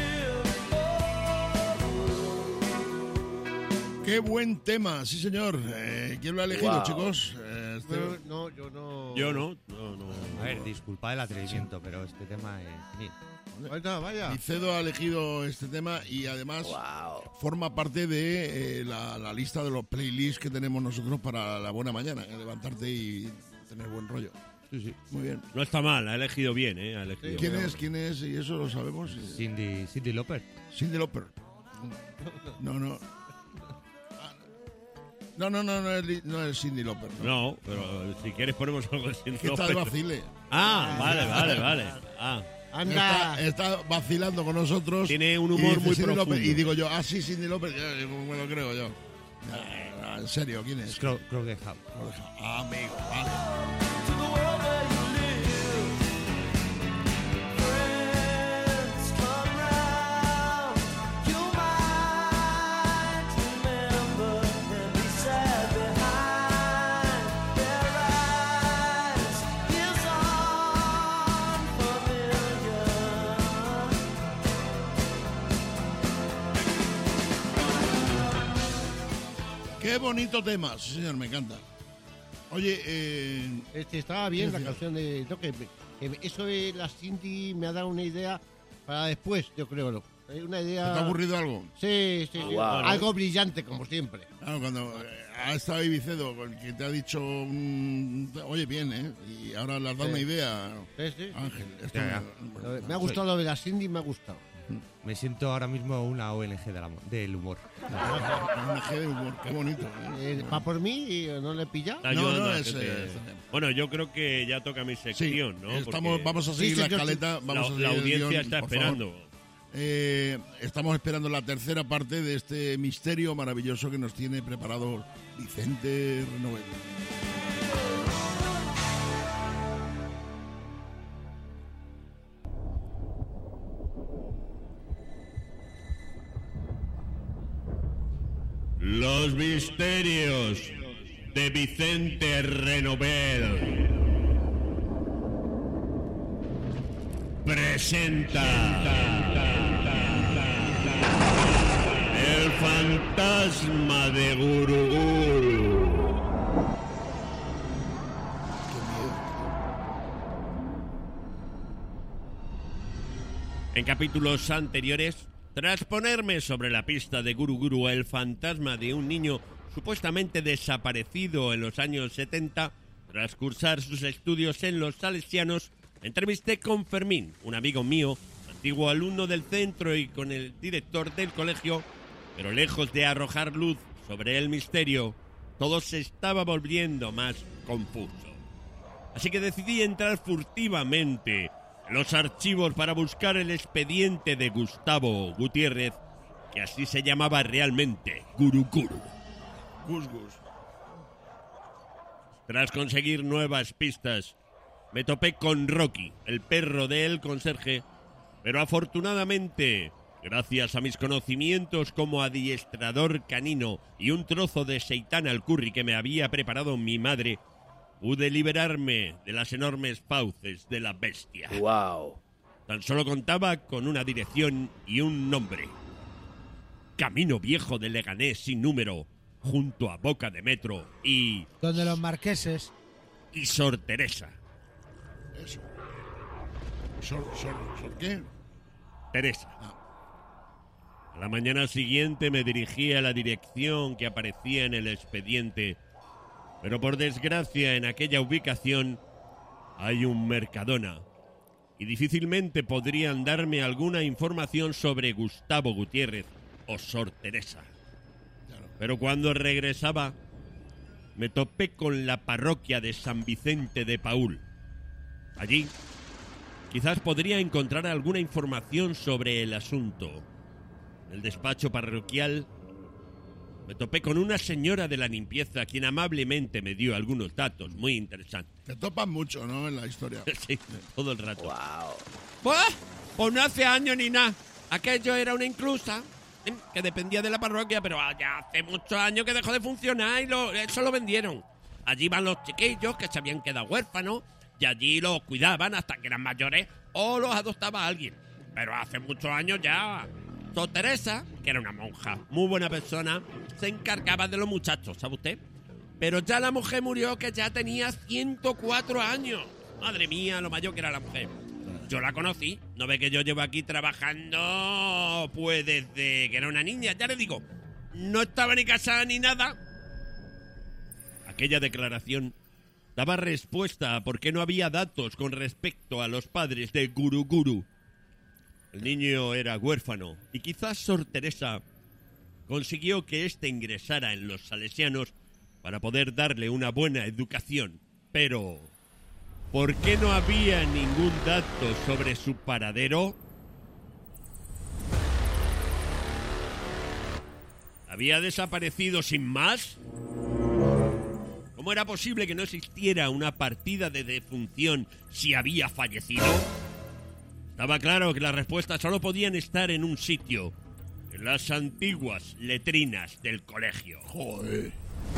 live. Qué buen tema, sí señor. Eh, ¿Quién lo ha elegido, Wow. chicos? Eh, este- Pero no, yo no. Yo no. No, no. A ver, disculpad el atrevimiento, pero este tema es... mío. Vaya, vaya. Vicedo ha elegido este tema y además Wow. forma parte de eh, la, la lista de los playlists que tenemos nosotros para la buena mañana, eh, levantarte y tener buen rollo. Sí, sí. Muy bien. No está mal, ha elegido bien, ¿eh? Ha elegido ¿Quién bien. es? ¿Quién es? Y eso lo sabemos. Cindy, Cindy Lauper. Cindy Lauper. No, no. No, no, no, no es, Li- no es Cindy Lauper. No. No, pero si quieres ponemos algo sin Es que está de vacile. Ah, vale, vale, vale. Ah. Anda. Está, está vacilando con nosotros. Tiene un y humor dice muy Cindy Lauper, profundo. y digo yo, ah, sí, Cindy Lauper, ya, ya, me lo creo yo. No, no, en serio, ¿quién es? Crow, Crow the House. Ah, amigo, vale. To the world where you live. Friends come round. You might remember and be sad behind their eyes. Is unfamiliar. Qué bonito tema, sí, señor, me encanta. Oye, eh, Este, estaba bien Sí, la sí. canción de. No, que, que eso de la Cindy me ha dado una idea para después, yo creo. ¿No? Eh, Una ¿te idea. ha ocurrido algo? Sí, sí, sí. Wow. Algo brillante, como siempre. Claro, cuando eh, ha estado ahí Vicedo, que te ha dicho, mm, oye, bien, ¿eh? Y ahora le has dado Sí. una idea, Sí, sí. Ángel. Esto Ya, ya. me- Me ha gustado lo de la Cindy, me ha gustado. Me siento ahora mismo una O N G del, amor, del humor. Un eje de humor, qué bonito. ¿eh? Eh, ¿Va por mí y no le he pillado? Está No, ayudando no, a la es, gente. eh, está bien. Bueno, yo creo que ya toca mi Sí, sección, ¿no? estamos, Porque vamos a seguir Sí, la señor, escaleta. Vamos la, a seguir la el audiencia guión, está por favor. esperando. Eh, estamos esperando la tercera parte de este misterio maravilloso que nos tiene preparado Vicente Renovel. Los misterios de Vicente Renovel presenta el fantasma de Guruguru. En capítulos anteriores, tras ponerme sobre la pista de Guru Guru, el fantasma de un niño supuestamente desaparecido en los años setenta, tras cursar sus estudios en los Salesianos, entrevisté con Fermín, un amigo mío, antiguo alumno del centro y con el director del colegio, pero lejos de arrojar luz sobre el misterio, todo se estaba volviendo más confuso. Así que decidí entrar furtivamente en los archivos para buscar el expediente de Gustavo Gutiérrez, que así se llamaba realmente, Guru Guru. Gus Gus. Tras conseguir nuevas pistas, me topé con Rocky, el perro del conserje, pero afortunadamente, gracias a mis conocimientos como adiestrador canino y un trozo de seitán al curry que me había preparado mi madre, pude liberarme de las enormes fauces de la bestia. ¡Wow! Tan solo contaba con una dirección y un nombre. Camino Viejo de Leganés sin número, junto a Boca de Metro y... Donde los marqueses... Y Sor Teresa. Eso. ¿Sor, sor, sor qué? Teresa. A la mañana siguiente me dirigí a la dirección que aparecía en el expediente, pero por desgracia en aquella ubicación hay un Mercadona y difícilmente podrían darme alguna información sobre Gustavo Gutiérrez o Sor Teresa. Pero cuando regresaba me topé con la parroquia de San Vicente de Paúl. Allí quizás podría encontrar alguna información sobre el asunto. En el despacho parroquial me topé con una señora de la limpieza quien amablemente me dio algunos datos muy interesantes. Te topan mucho, ¿no?, en la historia. Sí, todo el rato. ¡Wow! Pues, pues no hace años ni nada. Aquello era una inclusa que dependía de la parroquia, pero ya hace muchos años que dejó de funcionar y lo, eso lo vendieron. Allí iban los chiquillos que se habían quedado huérfanos y allí los cuidaban hasta que eran mayores o los adoptaba alguien. Pero hace muchos años ya... Sor Teresa, que era una monja, muy buena persona, se encargaba de los muchachos, ¿sabe usted? Pero ya la mujer murió, que ya tenía ciento cuatro años. Madre mía, lo mayor que era la mujer. Yo la conocí, no ve que yo llevo aquí trabajando pues desde que era una niña, ya le digo, no estaba ni casada ni nada. Aquella declaración daba respuesta a por qué no había datos con respecto a los padres de Guru Guru. El niño era huérfano y quizás Sor Teresa consiguió que éste ingresara en los salesianos para poder darle una buena educación. Pero, ¿por qué no había ningún dato sobre su paradero? ¿Había desaparecido sin más? ¿Cómo era posible que no existiera una partida de defunción si había fallecido? Estaba claro que las respuestas solo podían estar en un sitio, en las antiguas letrinas del colegio. Joder.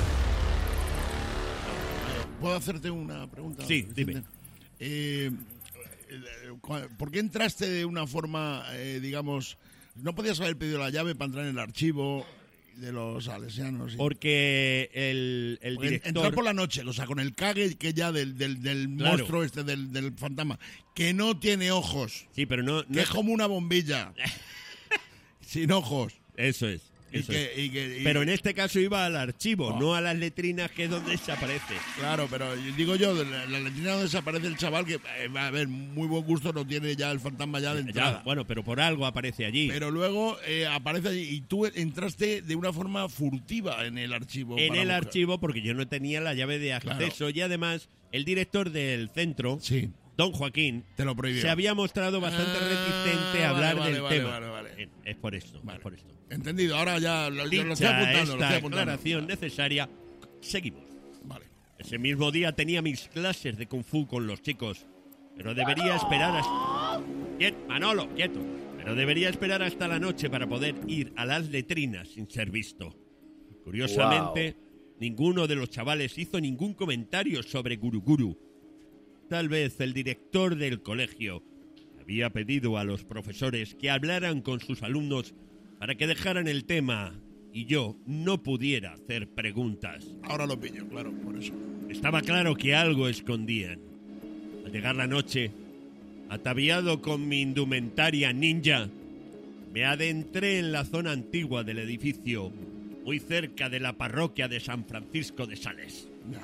¿Puedo hacerte una pregunta? Sí, dime. Eh, ¿Por qué entraste de una forma, eh, digamos, no podías haber pedido la llave para entrar en el archivo de los salesianos? Porque el, el Porque director... entrar por la noche, o sea, con el cague que ya del, del, del Claro. monstruo este, del, del fantasma, que no tiene ojos. Sí, pero no... no Que es como una bombilla. Sin ojos. Eso es. Y Eso que- es. y que- y- Pero en este caso iba al archivo, Oh. no a las letrinas, que es donde desaparece. Claro, pero digo yo, la, la letrina donde desaparece el chaval, que eh, a ver, muy buen gusto no tiene ya el fantasma ya de entrada. Ya, bueno, pero por algo aparece allí. Pero luego eh, aparece allí y tú entraste de una forma furtiva en el archivo. en para el buscar. archivo, porque yo no tenía la llave de acceso y además el director del centro, Sí. don Joaquín, Te lo prohibió. se había mostrado bastante Ah, reticente a vale, hablar vale, del vale, tema. vale, vale. Eh, Es por esto, Vale. es por esto. Entendido, ahora ya lo, yo lo estoy Dicha apuntando, lo esta estoy apuntando. aclaración necesaria, seguimos. Vale. Ese mismo día tenía mis clases de Kung Fu con los chicos, pero debería esperar hasta... Quieto, Manolo, quieto. Pero debería esperar hasta la noche para poder ir a las letrinas sin ser visto. Curiosamente, ninguno de los chavales hizo ningún comentario sobre Guru Guru. Tal vez el director del colegio había pedido a los profesores que hablaran con sus alumnos para que dejaran el tema y yo no pudiera hacer preguntas. Ahora lo pillo, claro, por eso. Estaba claro que algo escondían. Al llegar la noche, ataviado con mi indumentaria ninja, me adentré en la zona antigua del edificio, muy cerca de la parroquia de San Francisco de Sales.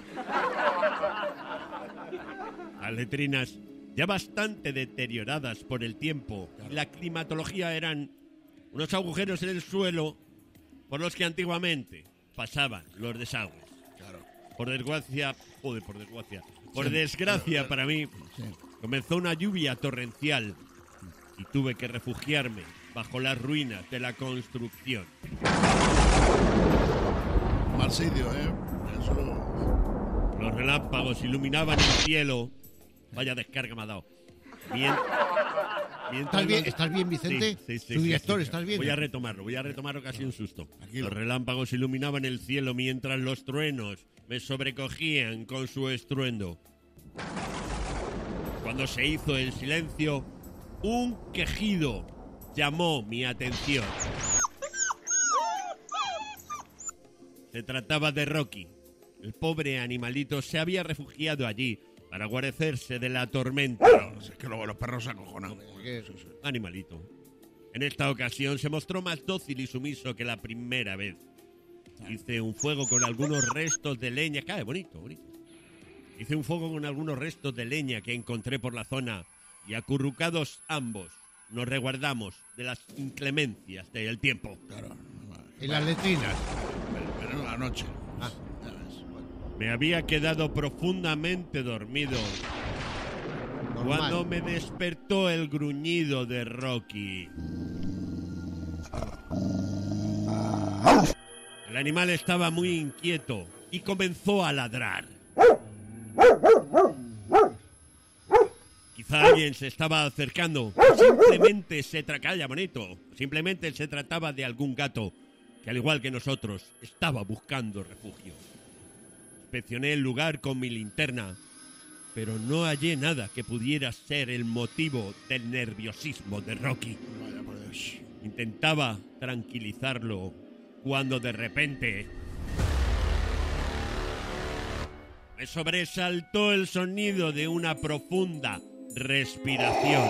Las letrinas, ya bastante deterioradas por el tiempo, y la climatología, eran unos agujeros en el suelo por los que antiguamente pasaban los desagües. Claro. Por desgracia, joder, por desgracia, por Sí, desgracia claro, para mí, Sí. comenzó una lluvia torrencial y tuve que refugiarme bajo las ruinas de la construcción. Mal sitio, ¿eh? Eso... Los relámpagos iluminaban el cielo. Vaya descarga me ha dado. Bien. ¿Estás bien, ¿Estás bien, Vicente? Sí, sí, sí, Su sí, director, sí. ¿estás bien? Voy a retomarlo, voy a retomarlo casi un susto. Aquí Los relámpagos iluminaban el cielo mientras los truenos me sobrecogían con su estruendo. Cuando se hizo el silencio, un quejido llamó mi atención. Se trataba de Rocky. El pobre animalito se había refugiado allí para guarecerse de la tormenta. No, es que luego los perros se acojonan. Sí, sí. Animalito. En esta ocasión se mostró más dócil y sumiso que la primera vez. Hice un fuego con algunos restos de leña. Cae, bonito, bonito. Hice un fuego con algunos restos de leña que encontré por la zona y acurrucados ambos nos resguardamos de las inclemencias del tiempo. Claro. En las letrinas. Pero en la noche. Ah. Me había quedado profundamente dormido Normal. cuando me despertó el gruñido de Rocky. El animal estaba muy inquieto y comenzó a ladrar. Quizá alguien se estaba acercando. Simplemente se trataba, bonito. Simplemente se trataba de algún gato que, al igual que nosotros, estaba buscando refugio. Inspeccioné el lugar con mi linterna, pero no hallé nada que pudiera ser el motivo del nerviosismo de Rocky. Vaya por Dios. Intentaba tranquilizarlo cuando de repente me sobresaltó el sonido de una profunda respiración.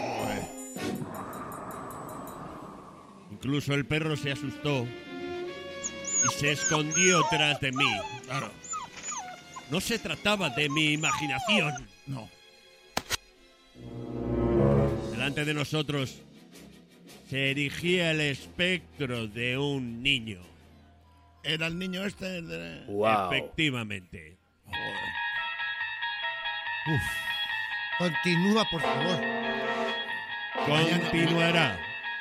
Incluso el perro se asustó y se escondió tras de mí. Claro. No se trataba de mi imaginación. No. Delante de nosotros se erigía el espectro de un niño. ¿Era el niño este? De... Wow. Efectivamente. Uf. Continúa, por favor. Continuará.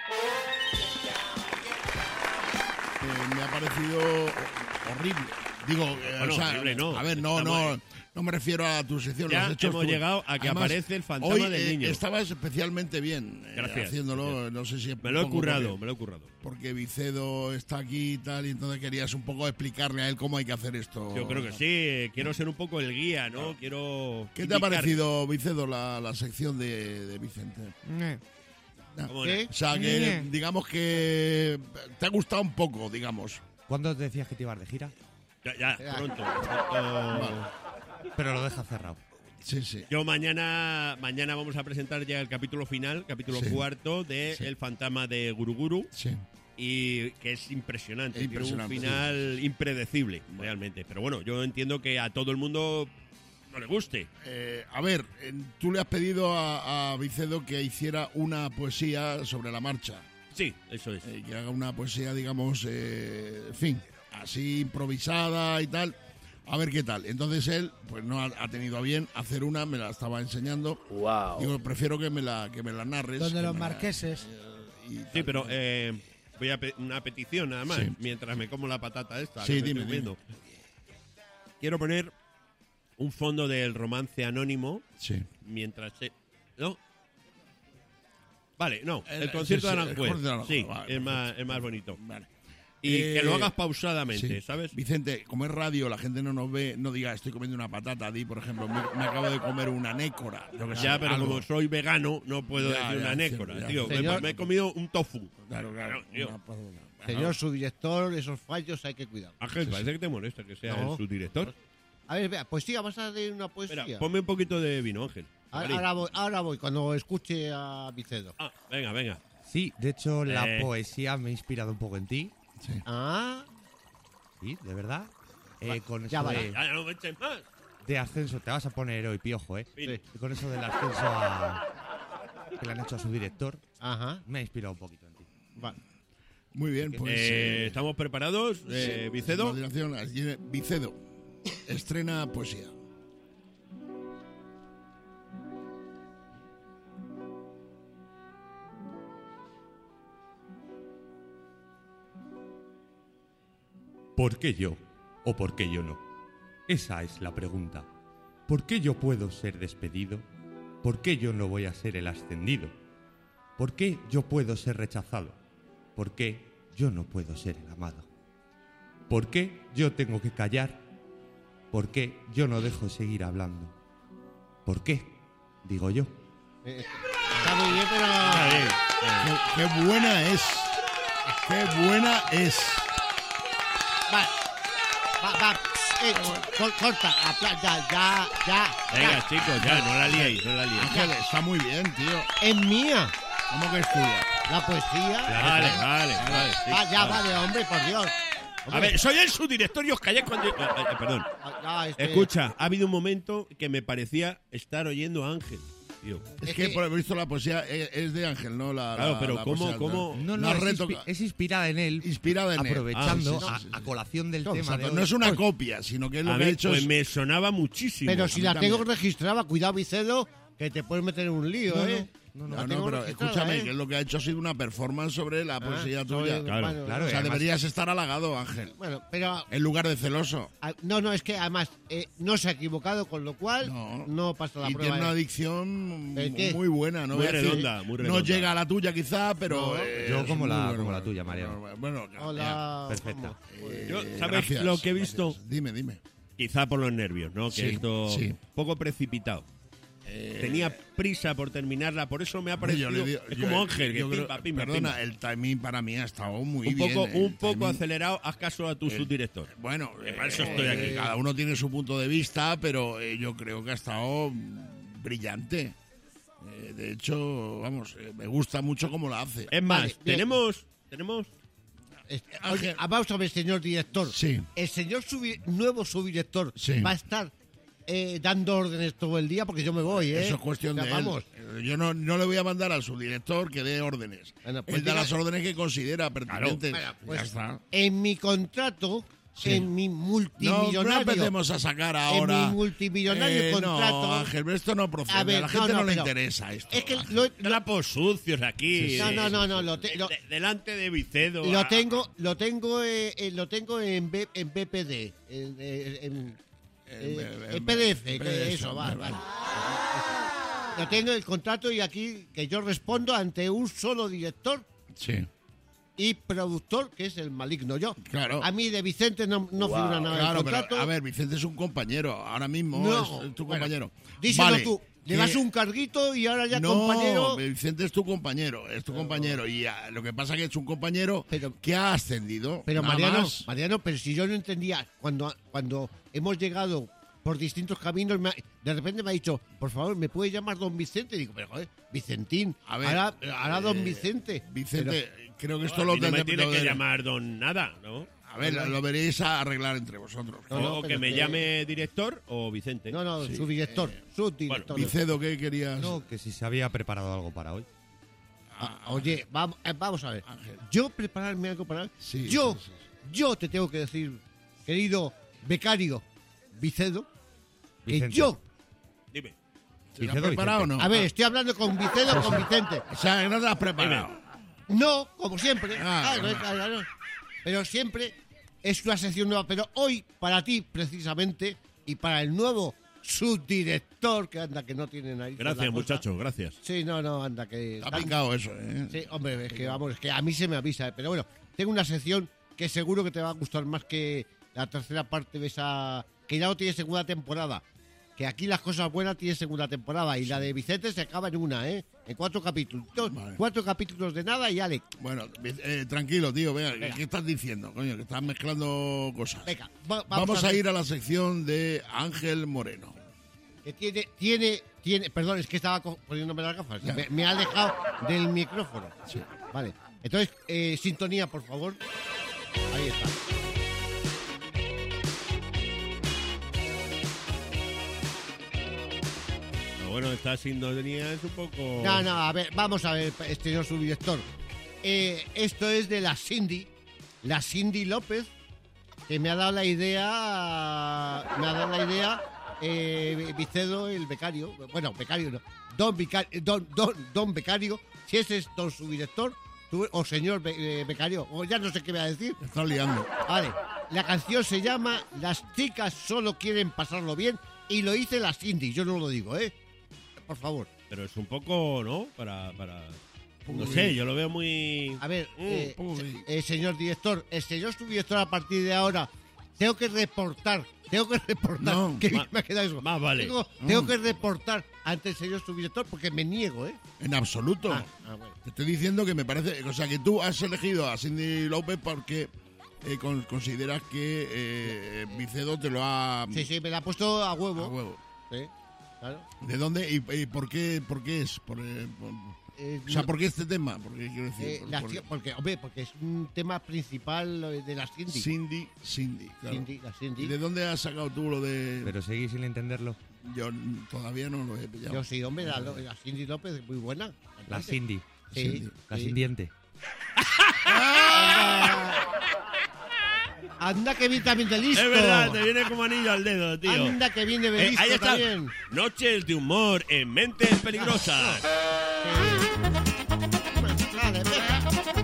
Eh, me ha parecido horrible. Digo, eh, Bueno, o sea, horrible no. a ver, no, Estamos- no, no me refiero a tu sección. Ya lo has hecho hemos tú. llegado a que aparece el fantasma hoy, del eh, niño. Estabas especialmente bien eh, Gracias, haciéndolo. gracias. No sé si es Me lo he un poco currado, porque- me lo he currado. Porque Vicedo está aquí y tal, y entonces querías un poco explicarle a él cómo hay que hacer esto. Yo creo que sí, eh, quiero ser un poco el guía, ¿no? Quiero... ¿Qué te ha indicar- parecido, Vicedo, la, la sección de, de Vicente? ¿Cómo ¿Qué? O sea, que Ñe. digamos que te ha gustado un poco, digamos. ¿Cuándo te decías que te ibas de gira? Ya, ya, Ya. pronto. pronto. Pero lo dejas cerrado. Sí, sí. Yo mañana mañana vamos a presentar ya el capítulo final, capítulo Sí. cuarto de Sí. El fantasma de Guruguru, Sí. y que es impresionante, Es tiene un impresionante, final impredecible, realmente. Pero bueno, yo entiendo que a todo el mundo no le guste. Eh, a ver, eh, tú le has pedido a, a Vicedo que hiciera una poesía sobre la marcha. Sí, eso es. Eh, que haga una poesía, digamos, eh, en fin, así improvisada y tal. A ver qué tal. Entonces él, pues no ha, ha tenido a bien hacer una, me la estaba enseñando. Wow. Digo, prefiero que me la, que me la narres. Donde que los me la- marqueses. y tal. Sí, pero eh, voy a pe- una petición nada más, Sí. mientras me como la patata esta. Sí, que me dime, estoy comiendo. Quiero poner un fondo del romance anónimo Sí. mientras se... ¿No? Vale, no, el, El- concierto sí, de sí, el Aranjuez. concierto de Aranjuez, Sí, vale, es más, es más bonito. Vale. Y Eh, que lo hagas pausadamente, Sí. ¿sabes? Vicente, como es radio, la gente no nos ve, no diga estoy comiendo una patata, di, por ejemplo, me, me acabo de comer una nécora. yo que sé, Ya, pero algo. como soy vegano, no puedo Ya, decir ya, una cierto, nécora. ya. Tío, me- Señor- me, he comido un tofu. Claro, claro. Tío. Una- una- Señor subdirector, esos fallos hay que cuidar. Ángel, parece que te molesta que sea No. el subdirector. A ver, vea, poesía, vas a leer una poesía. Espera, ponme un poquito de vino, Ángel. ahora, Camarín. ahora voy, ahora voy, cuando escuche a Vicedo. Ah, venga, venga. Sí, de hecho, la Eh. poesía me ha inspirado un poco en ti. Sí. Ah, Sí, de verdad. Eh, con ya eso vale. de, Ya, ya no me eches más. de ascenso, te vas a poner hoy piojo, ¿eh? Vino. Sí. Y con eso del ascenso a, que le han hecho a su director, ajá. me ha inspirado un poquito en ti. Va. Muy bien, pues. Eh, eh, ¿Estamos preparados, eh, sí, Vicedo? continuación, allí, Vicedo estrena poesía. ¿Por qué yo o por qué yo no? Esa es la pregunta. ¿Por qué yo puedo ser despedido? ¿Por qué yo no voy a ser el ascendido? ¿Por qué yo puedo ser rechazado? ¿Por qué yo no puedo ser el amado? ¿Por qué yo tengo que callar? ¿Por qué yo no dejo seguir hablando? ¿Por qué? Digo yo. Eh, Está muy bien, pero... Qué, qué buena es. Qué buena es. Va, va, va. Eh, cor- corta, apla- ya, ya, ya. Venga, ya. chicos, ya, no la liéis, no la liéis. Ángel, está muy bien, tío. Es mía. ¿Cómo que es tuya? La poesía. Vale, vale, vale. sí, Ah, ya, vale. vale, hombre, por Dios. A ver, soy el subdirector y os calláis cuando... eh, eh, perdón. Ah, ya, este- Escucha, ha habido un momento que me parecía estar oyendo a Ángel, tío. Es Es que que- por lo visto la poesía es, es de Ángel, ¿no? La, Claro, la- pero la ¿cómo- poesía, cómo- No, No no, es, retoca- inspi- es inspirada en él, Inspirada en él. aprovechando Ah, sí, sí, a, sí, sí. a colación del No, tema exacto, de hoy. no es una copia, sino que es lo A que ha mí, hecho pues es... me sonaba muchísimo. Pero si mí la también. tengo registrada, cuidado, Vicedo, que te puedes meter en un lío, No, ¿eh? No, La no, tengo pero registrada, escúchame, ¿eh? que es lo que ha hecho ha sido una performance sobre la poesía tuya. soy- Claro, bueno, claro, O sea, además- deberías estar halagado, Ángel, Bueno, pero... en lugar de celoso. ah, No, no, es que además eh, no se ha equivocado, con lo cual No. no, pasa la Y prueba. tiene una ¿eh? dicción ¿El qué? muy buena, ¿no? Muy voy a decir- redonda, muy No redonda. llega a la tuya quizá, pero... No. eh, Yo es como muy la- bueno. como la tuya, Mariano. Bueno, Hola. Perfecta. eh, Yo, eh, ¿sabes gracias, lo que he visto? gracias. Dime, dime. Quizá por los nervios, ¿no? Que Sí, esto sí. un poco precipitado. Tenía prisa por terminarla, por eso me ha parecido... Yo le digo- es yo- como Ángel, que yo creo- pimpa, pimpa, Perdona, pimpa. el timing para mí ha estado muy Un bien. poco, eh, el un poco timing. acelerado, haz caso a tu El- subdirector. Bueno, Que para eso estoy aquí. Cada uno tiene su punto de vista, pero eh, yo creo que ha estado mm, brillante. Eh, de hecho, vamos, eh, me gusta mucho cómo lo hace. Es más, Vale, bien. tenemos... tenemos Este, Ángel. oye, ah, vamos a ver, señor director. Sí. El señor subi- nuevo subdirector Sí. va a estar eh, dando órdenes todo el día porque yo me voy, ¿eh? Eso es cuestión O sea, de él. vamos. Eh, Yo no, no le voy a mandar al subdirector que dé órdenes. Bueno, pues Él da diga- las órdenes que considera pertinentes. Bueno, pues, ya está. en mi contrato, Sí. en mi No, multimillonario... no empecemos a sacar ahora. En mi multimillonario Eh, contrato... No, Ángel, pero esto no procede. A ver, a la gente no, no, no, le pero- interesa esto. Es que Ángel. lo, lo- trapos sucios aquí. No, eh, no, no, no, lo, te- lo- de- delante de Vicedo. lo ah, tengo, lo tengo, eh, eh, lo tengo en, B- en B P D, en, eh, en- eh, en P D F, que eso, vale, vale. Lo tengo el contrato y aquí que yo respondo ante un solo director Sí. y productor, que es el maligno yo. Claro. A mí de Vicente no, no figura nada en el Claro, contrato. pero a ver, Vicente es un compañero. Ahora mismo No, es tu bueno, compañero. díselo Vale, tú. Le que- das un carguito y ahora ya no, compañero. Vicente es tu compañero, es tu compañero. Y ah, lo que pasa es que es un compañero Pero- que ha ascendido. Pero nada Mariano, más. Mariano, pero si yo no entendía, cuando, cuando hemos llegado por distintos caminos, me ha- de repente me ha dicho, por favor, ¿me puede llamar don Vicente? Y digo, pero joder, Vicentín, A ver, ahora, ahora don eh, Vicente. Vicente, creo que esto a lo mí no me tendré- tiene lo que de- llamar don nada, ¿no? A ver, lo, lo veréis a arreglar entre vosotros. No, no, o pero que me que- llame director o Vicente. No, no, Sí, su director, eh, su director. Vicedo, ¿qué querías? No, que si se había preparado algo para hoy. Ah, oye, vamos, eh, vamos a ver. Ángel. Yo prepararme algo para... Sí, yo, sí, sí, yo te tengo que decir, querido becario Vicedo, que Vicente. yo... Dime. ¿Se lo has Vicedo, preparado o no? A ver, estoy hablando con Vicedo o con Vicente. O sea, que no te has preparado. No, como siempre. Ah, Claro, ah. claro, claro. Pero siempre es una sección nueva. Pero hoy, para ti, precisamente, y para el nuevo subdirector, que anda, que no tiene nariz. Gracias, muchachos, gracias. Sí, no, no, anda, que... Está picado eso, ¿eh? Sí, hombre, es que vamos, es que a mí se me avisa. ¿eh? Pero bueno, tengo una sección que seguro que te va a gustar más que la tercera parte de esa... Que ya no tiene segunda temporada. Que aquí las cosas buenas tienen segunda temporada. Y la de Vicente se acaba en una, ¿eh? En cuatro capítulos. Vale. Cuatro capítulos de nada y Ale. Bueno, eh, tranquilo, tío, venga, Venga. ¿qué estás diciendo? Coño, que estás mezclando cosas. Venga, va- Vamos, a, ver. ir a la sección de Ángel Moreno. Que tiene, tiene, tiene, perdón, es que estaba co- poniéndome las gafas. Ya. Me, me ha alejado del micrófono. Sí. Vale. Entonces, eh, sintonía, por favor. Ahí está. Pero bueno, esta sintonía es un poco... No, no, a ver, vamos a ver, señor subdirector. Eh, esto es de la Cindy, la Cindy López, que me ha dado la idea, me ha dado la idea, eh, Vicedo, el becario, bueno, becario no, don, Vicario, don, don, don becario, si ese es don subdirector, tú- o señor be- eh, becario, o ya no sé qué voy a decir. Te estás liando. Vale, La canción se llama Las chicas solo quieren pasarlo bien y lo dice la Cindy, yo no lo digo, ¿eh? Por favor. Pero es un poco, ¿no? Para... para... No sé, yo lo veo muy... A ver, Mm, eh, uy. se- eh, señor director, el señor subdirector a partir de ahora, tengo que reportar, tengo que reportar, No, que ma- me ha quedado eso. más vale. Tengo, tengo que reportar ante el señor subdirector porque me niego, ¿eh? En absoluto. Ah, ah, bueno. Te estoy diciendo que me parece... O sea, que tú has elegido a Cindy López porque eh, con- consideras que eh, Vicedo te lo ha... Sí, sí, me la ha puesto a huevo. a huevo. Sí, claro. ¿De dónde y, y por qué por qué es? Por, eh, por- Eh, o sea, no- ¿por qué este tema? Porque quiero decir, eh, por- la por- chi- porque, hombre, porque es un tema principal eh, de la Cindy. Cindy, Cindy, claro. Cindy, la Cindy. ¿Y de dónde has sacado tú lo de...? Pero seguís sin entenderlo. Yo n- todavía no lo he pillado. Yo sí, hombre, la, la Cindy López es muy buena. La cantante. Cindy. Sí, Cindy. La sí. sin diente. Anda, anda que viene también de listo. Es verdad, te viene como anillo al dedo, tío. Anda que viene de Eh, listo ahí está. también. Noches de humor en Mentes Peligrosas. Vale, venga.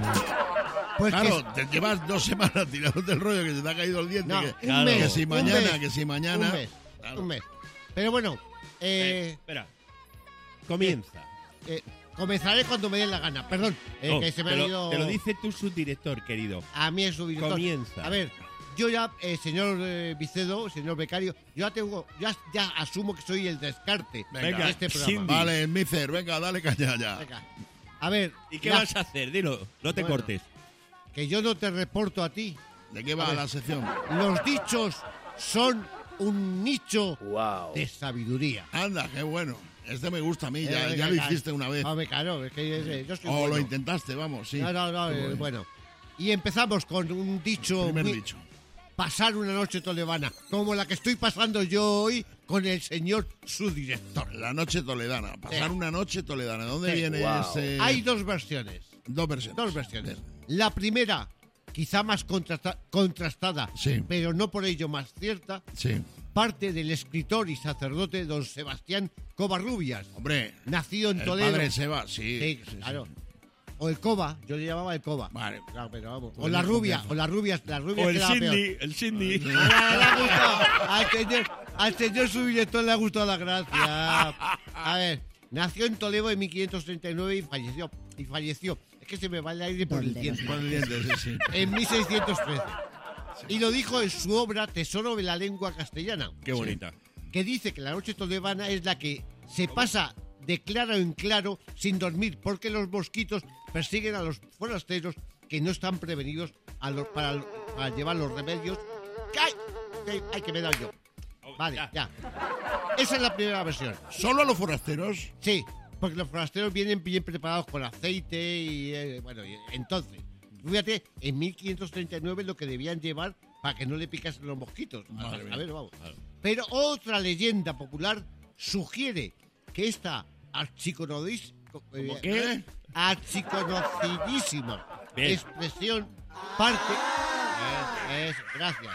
Pues Claro, que, te llevas dos semanas tirando del rollo que se te ha caído el diente. no, que, un claro. mes, que si un mañana, mes, que si mañana. Un mes, Claro. un mes. Pero bueno, Eh, eh, espera. Comienza. eh, comenzaré cuando me dé la gana. Perdón, eh, No, que se me te, ha lo, ido... te lo dice tu subdirector, querido. A mí es subdirector. Comienza. A ver, yo ya, eh, señor eh, Vicedo, señor becario, yo ya tengo, ya, ya asumo que soy el descarte Venga, de este programa. Cindy. Vale, Micer, venga, dale caña ya. Venga. A ver, ¿Y qué la- vas a hacer? Dilo, no te Bueno. cortes. que yo no te reporto a ti. ¿De qué A va ver. la sección? Los dichos son un nicho de sabiduría. Anda, qué bueno. Este me gusta a mí, ya, Eh, ya venga, lo ya. hiciste una vez. Hombre, claro, es que eh, yo soy O bueno. lo intentaste, vamos, sí. No, no, no, Qué eh, bueno. bueno. Y empezamos con un dicho, Primer muy- dicho. pasar una noche toledana, como la que estoy pasando yo hoy con el señor subdirector. La noche toledana. Pasar Sí. una noche toledana. ¿De dónde Sí. viene ese...? Hay dos versiones. dos versiones. Dos versiones. La primera, quizá más contrasta- contrastada, Sí. pero no por ello más cierta, Sí. parte del escritor y sacerdote don Sebastián Covarrubias, Hombre, nacido en el Toledo. padre Seba, sí. Sí, sí, sí. claro. O el Coba, yo le llamaba el Coba. Vale. Claro, pero vamos. Tú O la eres rubia, confianza. o la rubia, la rubia O el quedaba peor. Cindy, el Cindy. Ah, le ha gustado. Al señor, al señor subdirector le ha gustado la gracia. A ver, nació en Toledo en mil quinientos treinta y nueve y falleció. Y falleció. Es que se me va el aire por el diente. Por el diente, sí, sí. En mil seiscientos trece. Y lo dijo en su obra Tesoro de la lengua castellana, Qué bonita. que dice que la noche toledana es la que se pasa de claro en claro sin dormir, porque los mosquitos persiguen a los forasteros que no están prevenidos a los- para, para llevar los remedios. ¡Ay! ¡Ay, ay, que me he dado yo! Vale, ya. Esa es la primera versión. ¿Solo a los forasteros? Sí, porque los forasteros vienen bien preparados con aceite y, eh, bueno, y entonces, fíjate, en mil quinientos treinta y nueve lo que debían llevar para que no le picasen los mosquitos. Madre a, mía. a ver, vamos. Pero otra leyenda popular sugiere que esta archiconodis, eh, qué? archiconocidísima Bien. expresión parte... Es, es- gracias.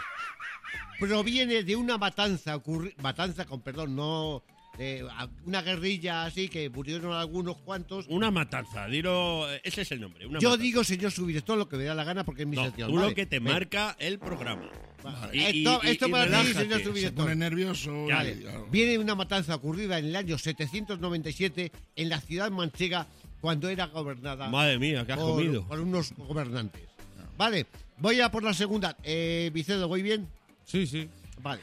Proviene de una matanza, ocurri- matanza con perdón, no... de a- una guerrilla así que murieron algunos cuantos. Una matanza, dilo, ese es el nombre. Una Yo matanza. digo, señor subdirector, lo que me da la gana porque es mi No, sección. tú ¿vale? lo que te Venga. marca el programa. Vale. Y- y- esto y- esto y para ti, relájate. señor Se subdirector. pone nervioso. y- Vale. claro. Viene de una matanza ocurrida en el año setecientos noventa y siete en la ciudad manchega cuando era gobernada Madre mía, ¿qué has por, comido? por unos gobernantes. Vale, voy a por la segunda. Eh, Vicedo, ¿voy bien? Sí, sí. Vale.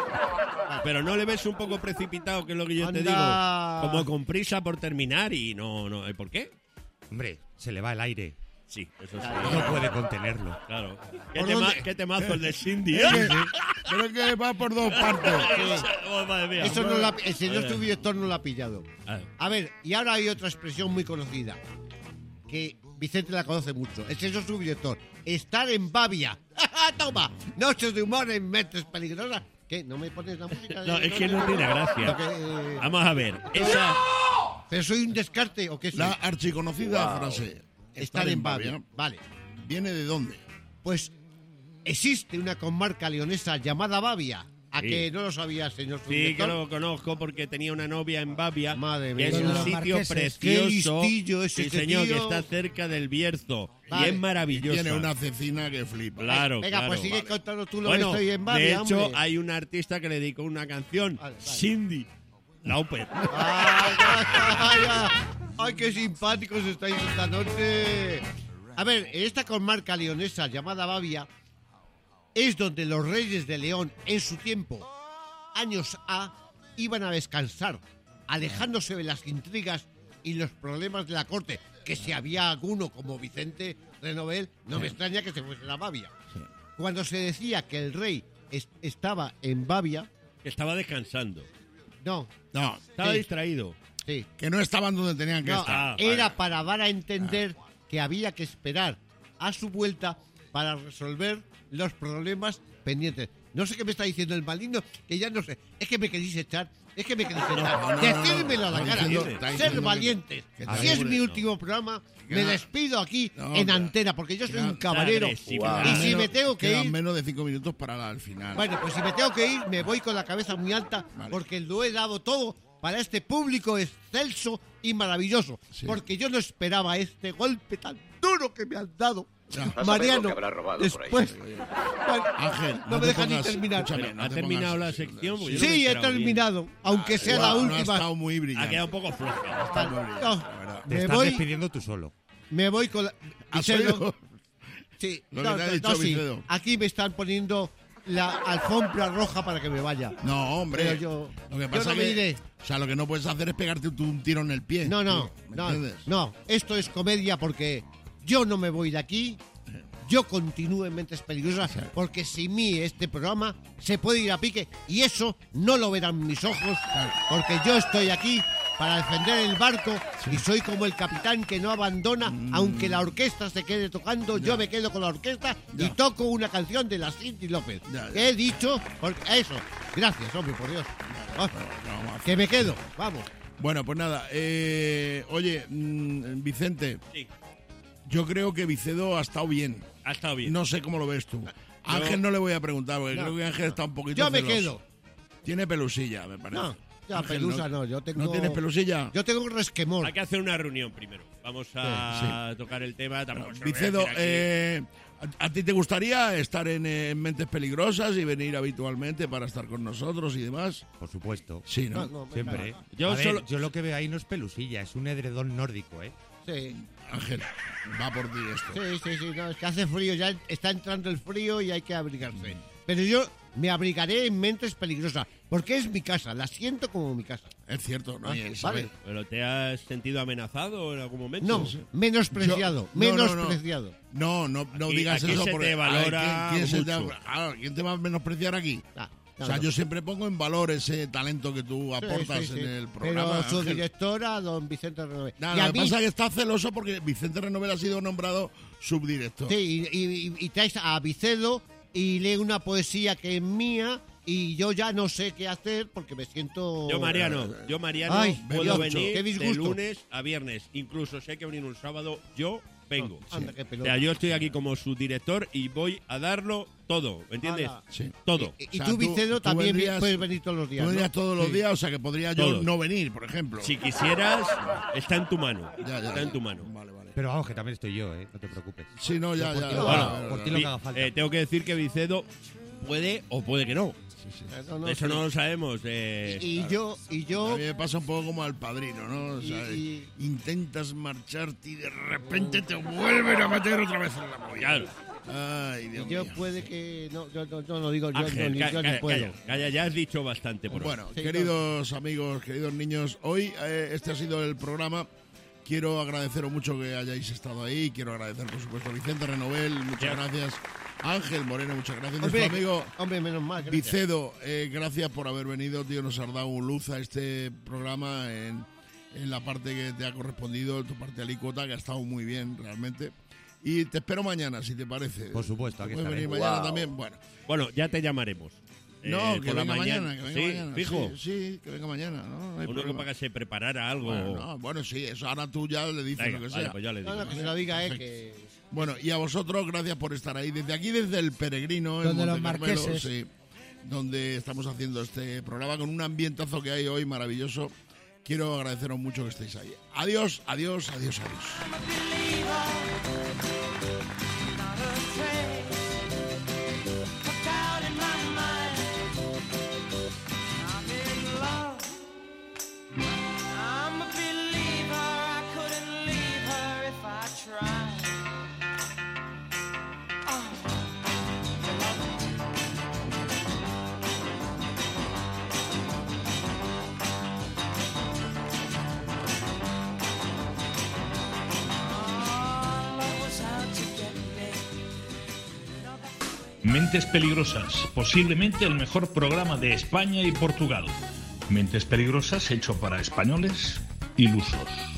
Pero no le ves un poco precipitado, que es lo que yo te digo. Anda. Como con prisa por terminar y no, no. ¿Por qué? Hombre, se le va el aire. Sí, eso sí. No puede contenerlo. Claro. ¿Qué, ¿Por tema- dónde? qué temazo el de Cindy? Es que- Creo que va por dos partes. Oh, madre mía. Eso no la- el señor Vale. subdirector no lo ha pillado. Ah, A ver, y ahora hay otra expresión muy conocida, que Vicente la conoce mucho. El señor subdirector. Estar en Babia. ¡Toma! Noches de humor en Mentes Peligrosas. ¿Qué? ¿No me pones la música? de- No, es que no tiene gracia. Lo que, eh, Vamos a ver. Esa. ¿Pero soy un descarte o qué soy? La archiconocida frase. Estar en Babia. Vale. ¿Viene de dónde? Pues existe una comarca leonesa llamada Babia, ¿A Sí. que no lo sabía, señor Sí, que subdirector? lo conozco porque tenía una novia en Bavia. Madre que mía. es Con un los sitio marqueses. precioso. Qué listillo es sí, este señor, tío. que está cerca del Bierzo. Vale. Y es maravilloso. Tiene una cecina que flipa. Claro, Venga, claro. pues sigue Vale. contando tú lo Bueno, que estoy en de Bavia, hecho, hombre. hay un artista que le dedicó una canción, Vale, vale. Cindy Lauper. Ay, ay, ay, ay, qué simpáticos estáis esta noche. A ver, en esta comarca leonesa llamada Bavia es donde los reyes de León en su tiempo, años A, iban a descansar, alejándose de las intrigas y los problemas de la corte, que si había alguno como Vicente Renovel, no me extraña que se fuese a Bavia. Cuando se decía que el rey es- estaba en Bavia, Estaba descansando. no, No, Estaba Sí. distraído. sí, que no estaban donde tenían que no, estar. Ah, era vale. para dar a entender que había que esperar a su vuelta para resolver los problemas pendientes. No sé qué me está diciendo el maligno, que ya no sé. Es que me queréis echar, es que me queréis echar. no, no, Decídmelo a la está cara. diciendo- está Ser diciendo que- valientes. que Si te es mi apures, último programa, Que me no. despido aquí No, en que- antena, porque yo soy que- un caballero. agresivo. Y Quedan si menos- me tengo que quedan ir, menos de cinco minutos para el final. bueno, pues si me tengo que ir, me voy con la cabeza muy alta, Vale. porque lo he dado todo para este público excelso y maravilloso. Sí. Porque yo no esperaba este golpe tan duro que me han dado. Ya. Vas a ver lo Mariano, que habrá robado por ahí. después... Bueno, Ángel, no, no me te dejan ni pongas- terminar. escúchame, no ¿Ha te terminado pongas- la sección? Porque yo no me Sí, he he enterado bien. terminado, aunque sea la Guau, no ha última. estado muy Ha brillante. quedado un poco floja. Ha estado muy brillante, No, la verdad. Te me estás voy, despidiendo tú solo. me voy con la... ¿Has Viceno, oído? sí, Lo no, que te ha no, dicho no, sí, Vicedo. aquí me están poniendo la alfombra roja para que me vaya. No, hombre. Pero yo- lo que yo pasa no me que, iré. o sea, lo que no puedes hacer es pegarte tú un tiro en el pie. No, no, ¿Me no, entiendes? no, esto es comedia porque yo no me voy de aquí, yo continúo en Mentes Peligrosas, porque sin mí este programa se puede ir a pique y eso no lo verán mis ojos, porque yo estoy aquí para defender el barco y soy como el capitán que no abandona, aunque la orquesta se quede tocando, yo me quedo con la orquesta y Ya. toco una canción de la Cindy López. Ya, ya. Que he dicho, porque eso, gracias, hombre, por Dios. Ah, No, vamos a- que me quedo, vamos. Bueno, pues nada. eh, oye, mm, Vicente, Sí, yo creo que Vicedo ha estado bien. ha estado bien. No sé cómo lo ves tú. A Ángel no le voy a preguntar, porque No. creo que Ángel está un poquito Yo me celoso. quedo. Tiene pelusilla, me parece. No, ya Ángel, pelusa no, yo tengo... ¿No tienes pelusilla? Yo tengo un resquemor. Hay que hacer una reunión primero. Vamos a tocar el tema. Tampoco se lo voy a Vicedo, decir aquí. eh, ¿a, a ti te gustaría estar en, eh, en Mentes Peligrosas y venir habitualmente para estar con nosotros y demás? Por supuesto. Sí, ¿no? No, no, Siempre. venga. Yo A ver, solo- yo lo que veo ahí no es pelusilla, es un edredón nórdico, ¿eh? Sí, Ángel, va por ti esto. sí, sí, sí, no, es que hace frío, ya está entrando el frío y hay que abrigarse. Pero yo me abrigaré en Mentes Peligrosas, porque es mi casa, la siento como mi casa. Es cierto, ¿no? Ah, Y él vale. sabe. ¿Pero te has sentido amenazado en algún momento? No, menospreciado, Yo- no, no, no. menospreciado. No, no, no Aquí- digas aquí eso se porque te a ver, valora ¿quién, quién se te, mucho. claro, ¿quién te va a menospreciar aquí? Ah, no, o sea, no. yo siempre pongo en valor ese talento que tú Sí, aportas sí, sí. en el programa. Pero su Ángel. directora, don Vicente Renové. Nada, y a lo que mí, pasa es que está celoso porque Vicente Renovel ha sido nombrado subdirector. sí, y, y- y traes a Vicedo y lee una poesía que es mía y yo ya no sé qué hacer porque me siento... Yo, Mariano, yo, Mariano, Ay, puedo Dios, venir qué de disgusto. lunes a viernes. Incluso si hay que venir un sábado, yo vengo. Oh, anda, qué O pelota. sea, yo estoy aquí como subdirector y voy a darlo todo, ¿me entiendes? Hala. Sí. Todo. Y, y O sea, tú, tú- Vicedo, tú también vi- vendrías- puedes venir todos los días, Tú vendrías ¿no? todos los Sí. días, o sea que podría yo Todos. no venir, por ejemplo. Si quisieras, está en tu mano. Ya, ya, está ya. en tu mano. Vale, vale. Pero vamos, que también estoy yo, ¿eh? No te preocupes. Sí, no, ya, Yo por ya. ti ya, lo ya, hago, ya, por ya. ti lo Vi- que haga falta. eh, tengo que decir que Vicedo puede o puede que no. Eh, no, no, Eso sí. no lo sabemos. eh. Y yo, y A yo... mí me pasa un poco como al padrino, ¿no? O sea, Y- intentas marcharte y de repente te vuelven a meter otra vez en la movida. Claro. Ay, Dios Y yo mío. puede que... No, yo, yo- yo no digo, yo, Ángel, no, ni, ca- yo ni calla, puedo. calla, calla, ya has dicho bastante por hoy. Bueno, Sí, queridos amigos, queridos niños, hoy eh, este ha sido el programa. Quiero agradeceros mucho que hayáis estado ahí. Quiero agradecer, por supuesto, a Vicente Renovel. Muchas Ya. gracias. Ángel Moreno, muchas gracias. Hombre, Nuestro amigo hombre, menos mal. gracias. Vicedo, eh, gracias por haber venido, tío. Nos has dado luz a este programa en, en la parte que te ha correspondido, tu parte alícuota, que ha estado muy bien, realmente. Y te espero mañana, si te parece. Por supuesto, aquí ¿Puedes estaré. venir mañana Wow. también? Bueno. Bueno, ya te llamaremos. No, Eh, que por la venga mañana, que venga sí, mañana. fijo. Sí, sí, que venga mañana, ¿no? No hay Uno que problema. para que se preparara algo. Bueno, no, bueno, sí, eso ahora tú ya le dices Venga, lo que vale, sea. pues ya le digo. No, no, que se lo diga, eh, que... Bueno, y a vosotros, gracias por estar ahí. Desde aquí, desde el Peregrino, en Donde los Montecarmelo, marqueses. sí. donde estamos haciendo este programa con un ambientazo que hay hoy maravilloso. Quiero agradeceros mucho que estéis ahí. Adiós, adiós, adiós, adiós. Mentes Peligrosas, posiblemente el mejor programa de España y Portugal. Mentes Peligrosas hecho para españoles ilusos.